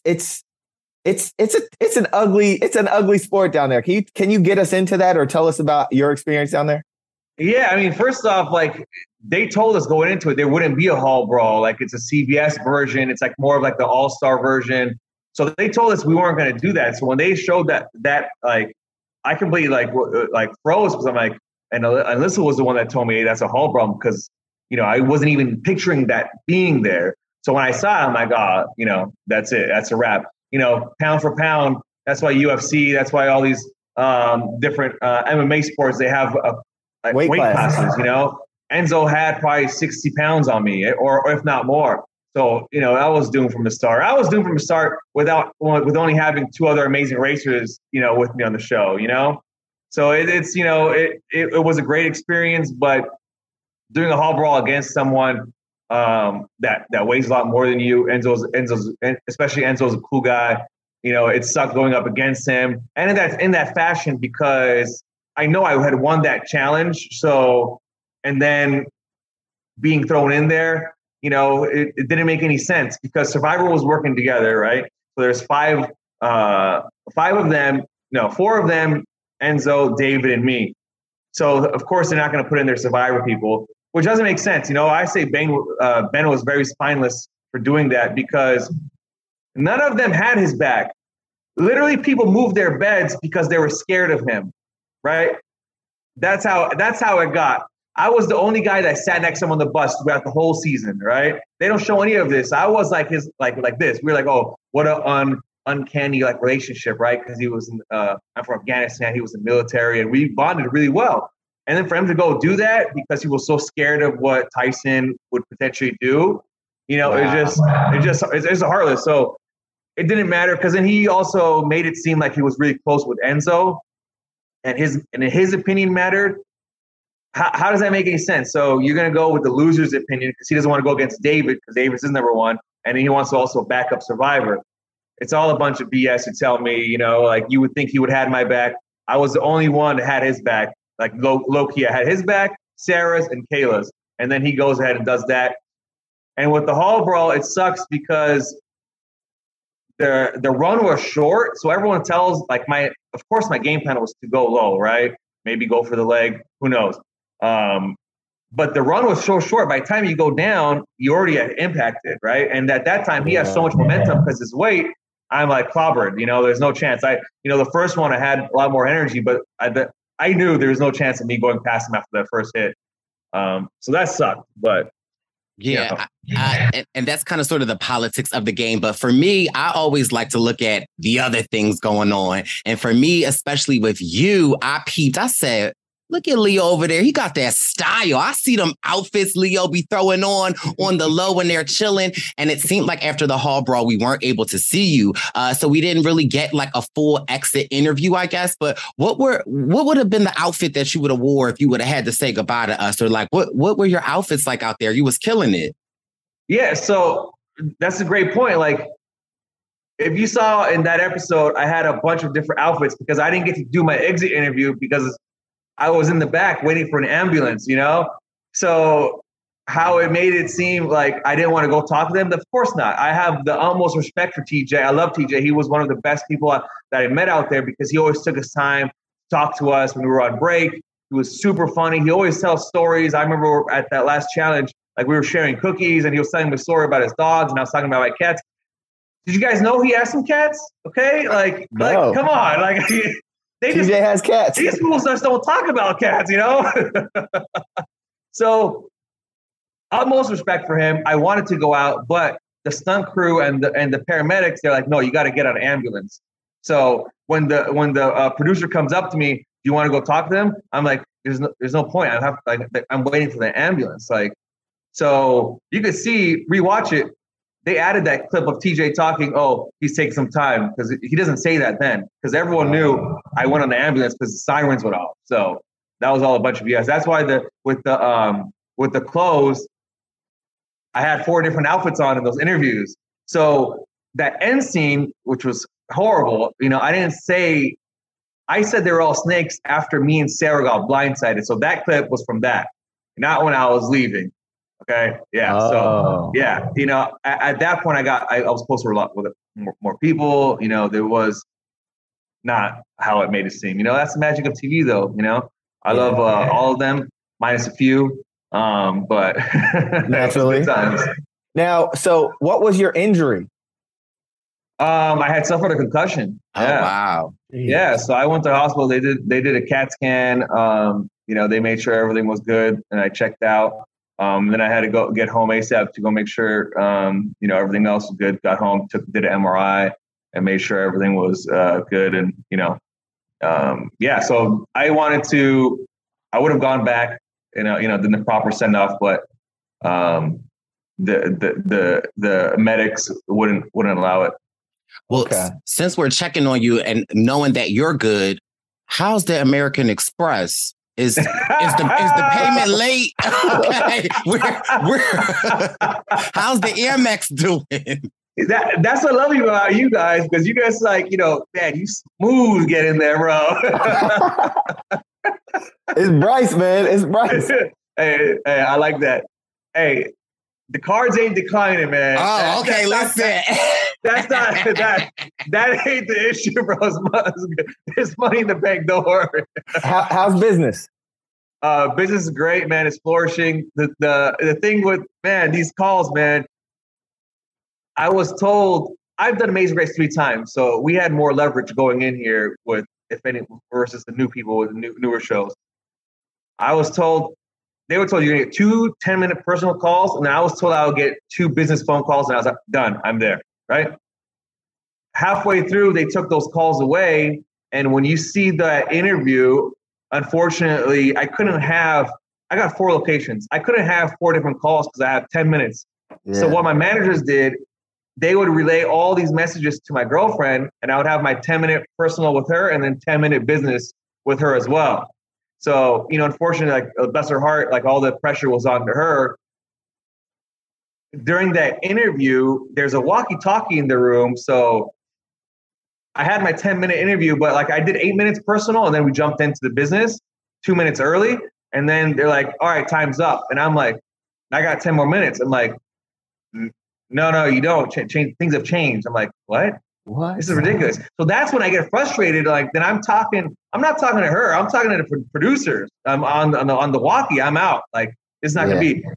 Speaker 4: an ugly sport down there. Can you get us into that or tell us about your experience down there?
Speaker 6: Yeah, I mean, first off, like they told us going into it, there wouldn't be a hall brawl. Like it's a CBS version. It's like more of like the all-star version. So they told us we weren't going to do that. So when they showed that like I completely like froze because I'm like, and Alyssa was the one that told me, hey, that's a hall brawl because, you know, I wasn't even picturing that being there. So when I saw it, I'm like, you know, that's it. That's a wrap. You know, pound for pound. That's why UFC. That's why all these different MMA sports, they have weight classes. You know, Enzo had probably 60 pounds on me, or if not more. So, you know, I was doomed from the start. I was doomed from the start with only having two other amazing racers, you know, with me on the show. You know, so it's you know, it was a great experience, but doing a hall brawl against someone that weighs a lot more than you, especially Enzo's a cool guy. You know, it sucked going up against him, and in that fashion because I know I had won that challenge. So, and then being thrown in there, you know, it didn't make any sense because Survivor was working together, right? So there's five of them, no, four of them, Enzo, David, and me. So of course they're not going to put in their Survivor people, which doesn't make sense. You know, I say Ben was very spineless for doing that because none of them had his back. Literally, people moved their beds because they were scared of him, right? That's how it got. I was the only guy that sat next to him on the bus throughout the whole season, right? They don't show any of this. I was like his like this. We were like, oh, what an uncanny like relationship, right? Because he was I'm from Afghanistan. He was in the military, and we bonded really well. And then for him to go do that because he was so scared of what Tyson would potentially do, you know, it's heartless. So it didn't matter because then he also made it seem like he was really close with Enzo, and his opinion mattered. How does that make any sense? So you're going to go with the loser's opinion because he doesn't want to go against David because David's his number one, and he wants to also back up Survivor. It's all a bunch of BS to tell me, you know, like you would think he would have my back. I was the only one that had his back. Like low-key, I had his back, Sarah's, and Kayla's. And then he goes ahead and does that. And with the hall brawl, it sucks because the run was short. So everyone tells, like, of course my game plan was to go low, right? Maybe go for the leg. Who knows? But the run was so short. By the time you go down, you already had impacted, right? And at that time, he has so much momentum because his weight, I'm like clobbered. You know, there's no chance. The first one I had a lot more energy, but I knew there was no chance of me going past him after that first hit. So that sucked, but
Speaker 5: yeah. And that's kind of sort of the politics of the game. But for me, I always like to look at the other things going on. And for me, especially with you, I said, look at Leo over there. He got that style. I see them outfits Leo be throwing on the low when they're chilling. And it seemed like after the hall brawl, we weren't able to see you. So we didn't really get like a full exit interview, I guess. But what would have been the outfit that you would have wore if you would have had to say goodbye to us? Or like, what were your outfits like out there? You was killing it.
Speaker 6: Yeah, so that's a great point. Like, if you saw in that episode, I had a bunch of different outfits because I didn't get to do my exit interview because I was in the back waiting for an ambulance, you know? So how it made it seem like I didn't want to go talk to them, of course not. I have the utmost respect for TJ. I love TJ. He was one of the best people that I met out there because he always took his time to talk to us when we were on break. He was super funny. He always tells stories. I remember at that last challenge, like we were sharing cookies and he was telling me a story about his dogs and I was talking about my cats. Did you guys know he has some cats? Okay,
Speaker 4: no.
Speaker 6: like come on, like
Speaker 4: TJ has cats.
Speaker 6: These fools just don't talk about cats, you know. So, utmost respect for him. I wanted to go out, but the stunt crew and the paramedics, they're like, no, you got to get on an ambulance. So when the producer comes up to me, do you want to go talk to them? I'm like, there's no point. I'm waiting for the ambulance. Like, so you could rewatch it. They added that clip of TJ talking, oh, he's taking some time, because he doesn't say that then, because everyone knew I went on the ambulance because the sirens went off. So that was all a bunch of BS. That's why with the clothes, I had 4 different outfits on in those interviews. So that end scene, which was horrible, I said they were all snakes after me and Sarah got blindsided. So that clip was from that, not when I was leaving. Okay. Yeah. Oh. So yeah, at that point I was supposed to work with more people. There was not how it made it seem. That's the magic of TV, though. I love all of them minus a few. But
Speaker 4: naturally. Now, so what was your injury?
Speaker 6: I had suffered a concussion.
Speaker 5: Oh, wow.
Speaker 6: Yeah. So I went to the hospital. They did a CAT scan. They made sure everything was good, and I checked out. Then I had to go get home ASAP to go make sure, everything else was good. Got home, did an MRI, and made sure everything was good. And, so I would have gone back, did the proper send off, but the medics wouldn't allow it.
Speaker 5: Well, since we're checking on you and knowing that you're good, how's the American Express? Is the payment late? Okay. How's the Amex doing?
Speaker 6: That's what I love about you guys, because you guys man, you smooth get in there, bro.
Speaker 4: It's Bryce, man. It's Bryce.
Speaker 6: Hey, I like that. Hey, the cards ain't declining, man.
Speaker 5: Oh, okay. Listen.
Speaker 6: That's not that ain't the issue, bro. There's money in the bank. Don't worry.
Speaker 4: How's business?
Speaker 6: Business is great, man. It's flourishing. The thing with, man, these calls, man. I was told I've done Amazing Race 3 times, so we had more leverage going in here with, if any, versus the new people with newer shows. They were told you're gonna get 2 10-minute personal calls, and then I was told I would get 2 business phone calls, and I was like, done, I'm there, right? Halfway through, they took those calls away, and when you see that interview, unfortunately, I got 4 locations. I couldn't have 4 different calls because I have 10 minutes. Yeah. So what my managers did, they would relay all these messages to my girlfriend, and I would have my 10-minute personal with her and then 10-minute business with her as well. So, unfortunately, bless her heart, all the pressure was on to her. During that interview, there's a walkie-talkie in the room. So I had my 10-minute interview, but I did 8 minutes personal, and then we jumped into the business 2 minutes early. And then they're like, all right, time's up. And I'm like, I got 10 more minutes. I'm like, no, you don't. Change. Things have changed. I'm like, what? This is ridiculous. So that's when I get frustrated. Then I'm not talking to her. I'm talking to the producers. I'm on the walkie. I'm out. It's not going to be.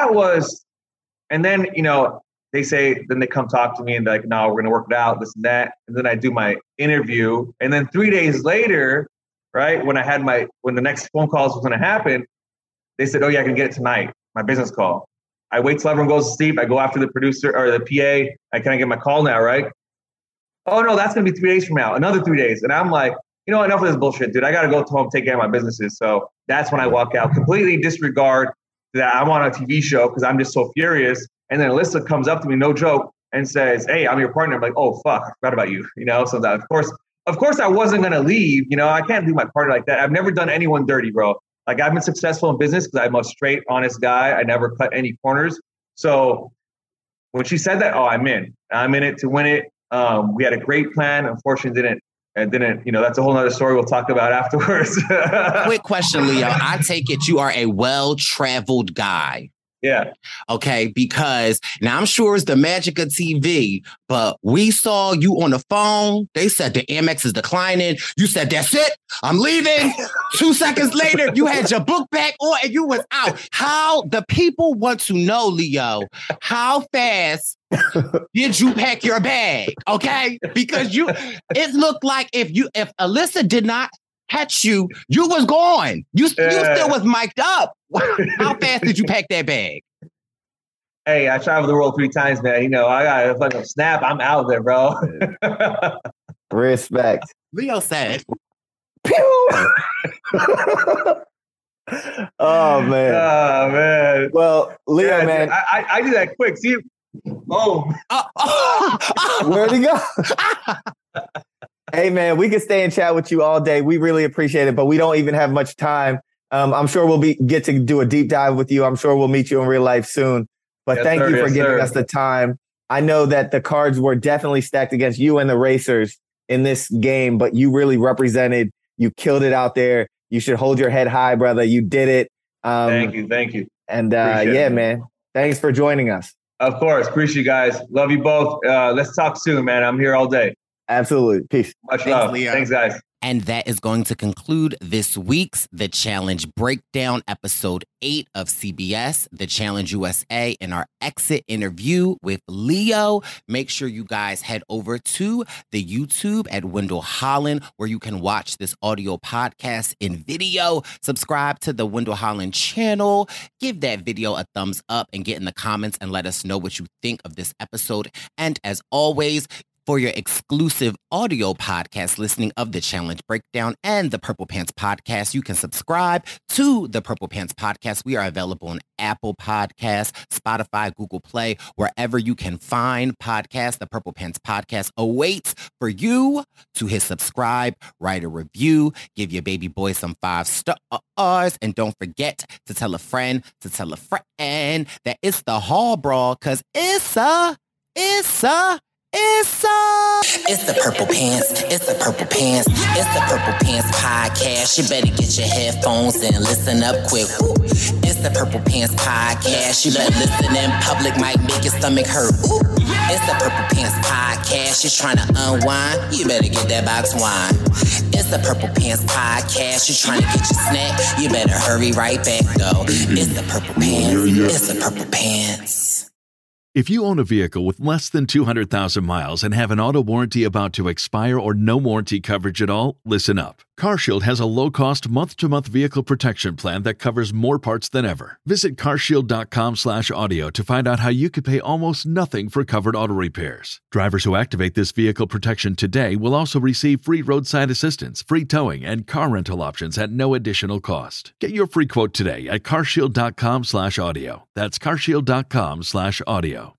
Speaker 6: And then, they say, then they come talk to me and they're like, no, we're going to work it out, this and that. And then I do my interview. And then 3 days later, right, when the next phone calls was going to happen, they said, oh yeah, I can get it tonight. My business call. I wait till everyone goes to sleep. I go after the producer or the PA. Can I get my call now, right? Oh no, that's going to be 3 days from now. Another 3 days. And I'm like, enough of this bullshit, dude. I got to go home, take care of my businesses. So that's when I walk out. Completely disregard that I'm on a TV show because I'm just so furious. And then Alyssa comes up to me, no joke, and says, hey, I'm your partner. I'm like, oh, fuck, I forgot about you. So that, of course I wasn't going to leave. I can't do my partner like that. I've never done anyone dirty, bro. I've been successful in business because I'm a straight, honest guy. I never cut any corners. So when she said that, I'm in. I'm in it to win it. We had a great plan. Unfortunately, didn't. That's a whole nother story we'll talk about afterwards.
Speaker 5: Quick question, Leo. I take it you are a well-traveled guy.
Speaker 6: Yeah.
Speaker 5: Okay. Because now I'm sure it's the magic of TV, but we saw you on the phone. They said the Amex is declining. You said, that's it. I'm leaving. 2 seconds later, you had your book back on and you was out. How the people want to know, Leo, how fast did you pack your bag? Okay. Because it looked like if Alyssa did not catch you, you was gone. You still was mic'd up. How fast did you pack that bag?
Speaker 6: Hey, I traveled the world 3 times, man. You know, I got a fucking snap. I'm out there, bro.
Speaker 4: Respect.
Speaker 5: Leo said,
Speaker 4: Pew! Oh man.
Speaker 6: Oh man.
Speaker 4: Well, Leo,
Speaker 6: Yeah,
Speaker 4: man,
Speaker 6: I do that quick. See, boom.
Speaker 4: where'd he go? Hey man, we could stay and chat with you all day. We really appreciate it, but we don't even have much time. I'm sure we'll get to do a deep dive with you. I'm sure we'll meet you in real life soon. But thank you for giving us the time. I know that the cards were definitely stacked against you and the racers in this game, but you really represented. You killed it out there. You should hold your head high, brother. You did it.
Speaker 6: Thank you.
Speaker 4: And yeah, man, thanks for joining us.
Speaker 6: Of course. Appreciate you guys. Love you both. Let's talk soon, man. I'm here all day.
Speaker 4: Absolutely. Peace.
Speaker 6: Much love. Thanks, guys.
Speaker 5: and that is going to conclude this week's The Challenge Breakdown, episode 8 of CBS, The Challenge USA, and our exit interview with Leo. Make sure you guys head over to the YouTube at Wendell Holland, where you can watch this audio podcast in video. Subscribe to the Wendell Holland channel. Give that video a thumbs up and get in the comments and let us know what you think of this episode. And as always, for your exclusive audio podcast listening of The Challenge Breakdown and the Purple Pants Podcast, you can subscribe to the Purple Pants Podcast. We are available on Apple Podcasts, Spotify, Google Play, wherever you can find podcasts. The Purple Pants Podcast awaits for you to hit subscribe, write a review, give your baby boy some 5 stars, and don't forget to tell a friend that it's the Hall Brawl, because it's the
Speaker 2: Purple Pants. It's the Purple Pants. It's the Purple Pants Podcast. You better get your headphones and listen up quick. Ooh. It's the Purple Pants Podcast. You better listen in public, might make your stomach hurt. Ooh. It's the Purple Pants Podcast. You're trying to unwind, you better get that box wine. It's the Purple Pants Podcast. You're trying to get your snack, you better hurry right back though. It's the Purple Pants. It's the Purple Pants.
Speaker 7: If you own a vehicle with less than 200,000 miles and have an auto warranty about to expire or no warranty coverage at all, listen up. CarShield has a low-cost month-to-month vehicle protection plan that covers more parts than ever. Visit carshield.com/audio to find out how you could pay almost nothing for covered auto repairs. Drivers who activate this vehicle protection today will also receive free roadside assistance, free towing, and car rental options at no additional cost. Get your free quote today at carshield.com/audio. That's carshield.com/audio.